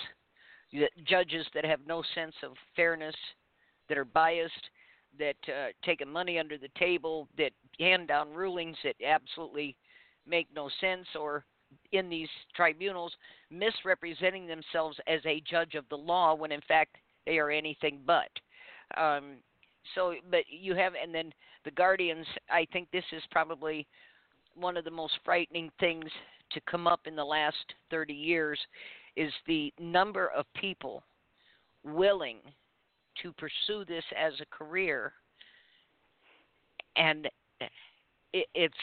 judges that have no sense of fairness, that are biased, that uh, take money under the table, that hand down rulings that absolutely make no sense, or in these tribunals misrepresenting themselves as a judge of the law when in fact they are anything but. Um, so, but you have, and then the guardians, I think this is probably one of the most frightening things to come up in the last thirty years, is the number of people willing to pursue this as a career. And it, it's,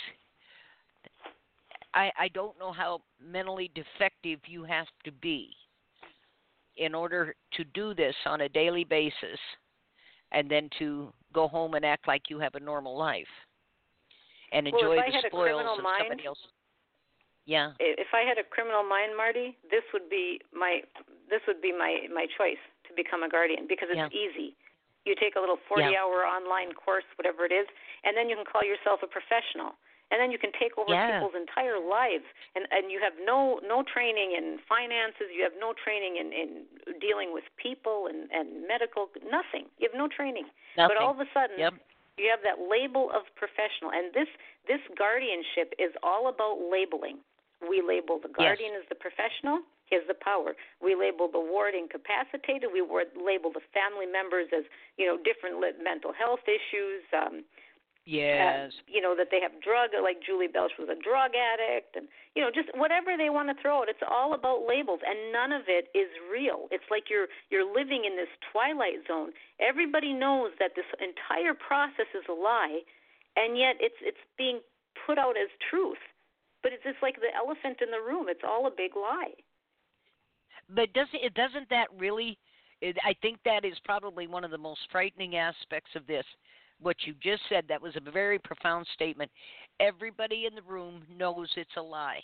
I, I don't know how mentally defective you have to be in order to do this on a daily basis and then to go home and act like you have a normal life and enjoy well, if I the had spoils a criminal of mind, somebody else. Yeah. If I had a criminal mind, Marty, this would be my this would be my, my choice to become a guardian, because it's Yeah. easy. You take a little forty-hour yeah. online course, whatever it is, and then you can call yourself a professional. And then you can take over Yeah. people's entire lives, and, and you have no no training in finances. You have no training in, in dealing with people and, and medical, nothing. You have no training. Nothing. But all of a sudden, yep. you have that label of professional. And this this guardianship is all about labeling. We label the guardian yes. as the professional. He has the power. We label the ward incapacitated. We label the family members as, you know, different mental health issues. Um, Yes. Uh, you know, that they have drug, like Julie Belch was a drug addict, and, you know, just whatever they want to throw it. It's all about labels, and none of it is real. It's like you're you're living in this twilight zone. Everybody knows that this entire process is a lie, and yet it's it's being put out as truth. But it's just like the elephant in the room. It's all a big lie. But doesn't it doesn't that really? It, I think that is probably one of the most frightening aspects of this. What you just said, that was a very profound statement. Everybody in the room knows it's a lie.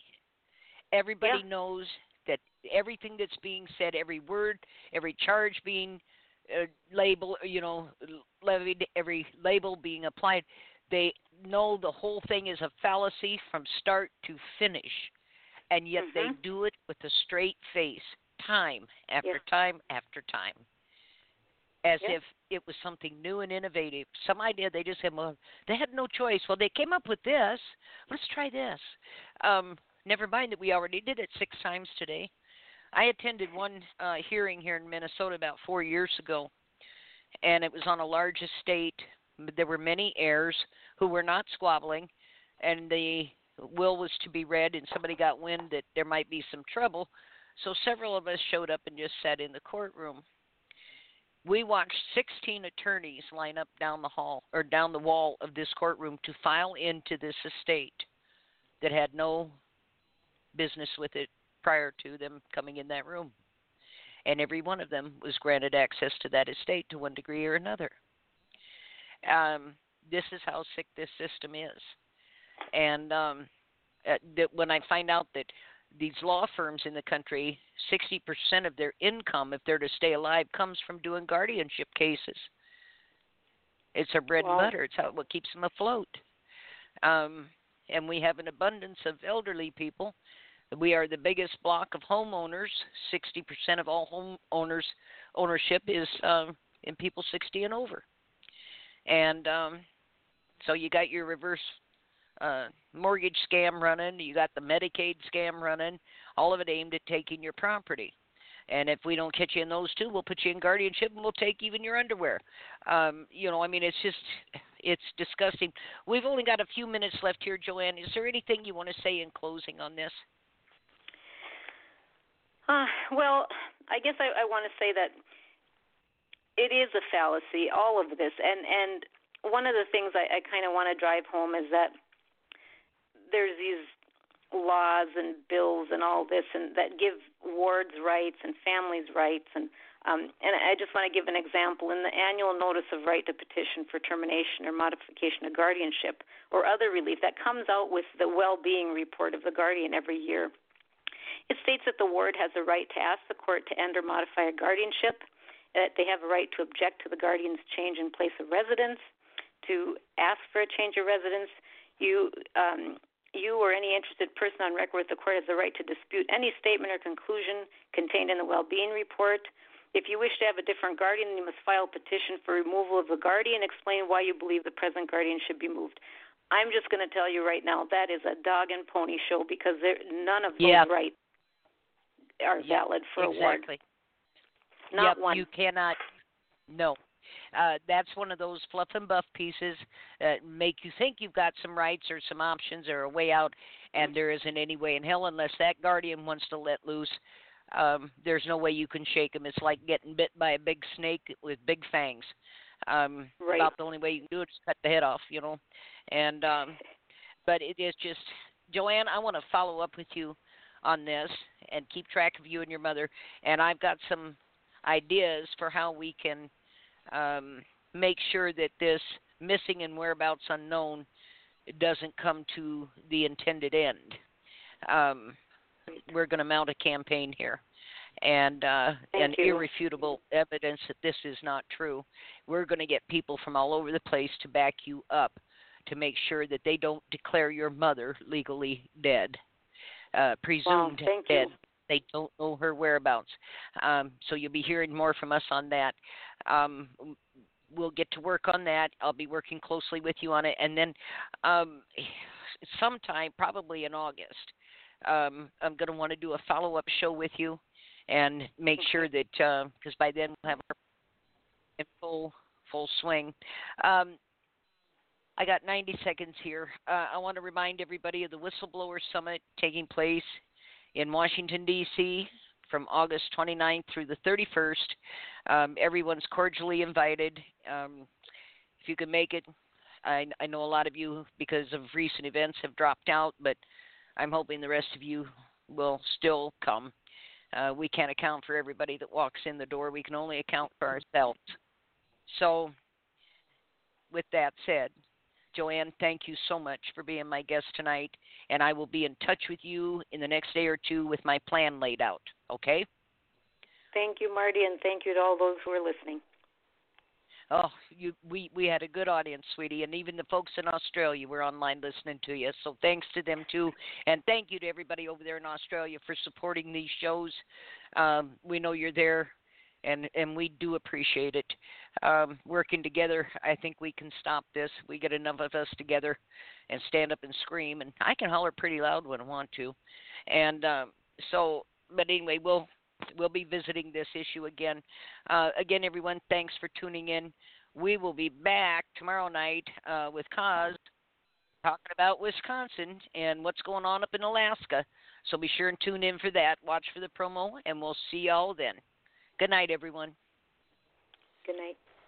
Everybody yeah. knows that everything that's being said, every word, every charge being uh, label, you know, levied, every label being applied. They know the whole thing is a fallacy from start to finish, and yet Mm-hmm. they do it with a straight face, time after Yeah. time after time, as Yeah. if it was something new and innovative. Some idea they just said, well, they had no choice. Well, they came up with this. Let's try this. Um, never mind that we already did it six times today. I attended one uh, hearing here in Minnesota about four years ago, and it was on a large estate. There were many heirs who were not squabbling, and the will was to be read, and somebody got wind that there might be some trouble. So several of us showed up and just sat in the courtroom. We watched sixteen attorneys line up down the hall or down the wall of this courtroom to file into this estate that had no business with it prior to them coming in that room. And every one of them was granted access to that estate to one degree or another. Um, this is how sick this system is. And um, uh, that when I find out that these law firms in the country, sixty percent of their income, if they're to stay alive, comes from doing guardianship cases. It's their bread Wow. and butter. It's how what keeps them afloat. Um, and we have an abundance of elderly people. We are the biggest block of homeowners. sixty percent of all homeowners ownership is um, in people sixty and over. And um, so you got your reverse uh, mortgage scam running. You got the Medicaid scam running. All of it aimed at taking your property. And if we don't catch you in those two, we'll put you in guardianship and we'll take even your underwear. Um, you know, I mean, it's just, it's disgusting. We've only got a few minutes left here, Joanne. Is there anything you want to say in closing on this? Uh, well, I guess I, I want to say that it is a fallacy, all of this. And, and one of the things I, I kind of want to drive home is that there's these laws and bills and all this and that give wards rights and families rights. And, um, and I just want to give an example. In the annual notice of right to petition for termination or modification of guardianship or other relief that comes out with the well-being report of the guardian every year, it states that the ward has a right to ask the court to end or modify a guardianship, that they have a right to object to the guardian's change in place of residence, to ask for a change of residence. You, um, you or any interested person on record with the court has the right to dispute any statement or conclusion contained in the well-being report. If you wish to have a different guardian, you must file a petition for removal of the guardian, explain why you believe the present guardian should be moved. I'm just going to tell you right now, that is a dog and pony show because there, none of those Yeah. rights are Yep, valid for exactly. a ward. Not yep, one. You cannot. No. Uh, that's one of those fluff and buff pieces that make you think you've got some rights or some options or a way out, and there isn't any way in hell unless that guardian wants to let loose. Um, there's no way you can shake them. It's like getting bit by a big snake with big fangs. Um, Right. About the only way you can do it is cut the head off, you know. And um, but it is just, Joanne, I want to follow up with you on this and keep track of you and your mother. And I've got some ideas for how we can um, make sure that this missing and whereabouts unknown doesn't come to the intended end. Um, we're going to mount a campaign here. And uh, and you. irrefutable evidence that this is not true. We're going to get people from all over the place to back you up to make sure that they don't declare your mother legally dead. Uh, presumed wow, thank dead. You. They don't know her whereabouts. Um, so you'll be hearing more from us on that. Um, we'll get to work on that. I'll be working closely with you on it. And then um, sometime, probably in August, um, I'm going to want to do a follow-up show with you and make okay. sure that, because uh, by then we'll have our in full, full swing. Um, I got ninety seconds here. Uh, I want to remind everybody of the Whistleblower Summit taking place in Washington, D C from August twenty-ninth through the thirty-first. Um, everyone's cordially invited. Um, if you can make it, I, I know a lot of you, because of recent events, have dropped out, but I'm hoping the rest of you will still come. Uh, we can't account for everybody that walks in the door. We can only account for ourselves. So, with that said, Joanne, thank you so much for being my guest tonight, and I will be in touch with you in the next day or two with my plan laid out, okay? Thank you, Marty, and thank you to all those who are listening. Oh, you we we had a good audience, sweetie, and even the folks in Australia were online listening to you. So thanks to them too, and thank you to everybody over there in Australia for supporting these shows. Um, we know you're there, and and we do appreciate it. Um, working together, I think we can stop this. We get enough of us together, and stand up and scream, and I can holler pretty loud when I want to, and um, so. But anyway, we'll we'll be visiting this issue again. Uh, again, everyone, thanks for tuning in. We will be back tomorrow night uh, with Kaz talking about Wisconsin and what's going on up in Alaska. So be sure and tune in for that. Watch for the promo, and we'll see y'all then. Good night, everyone. Good night.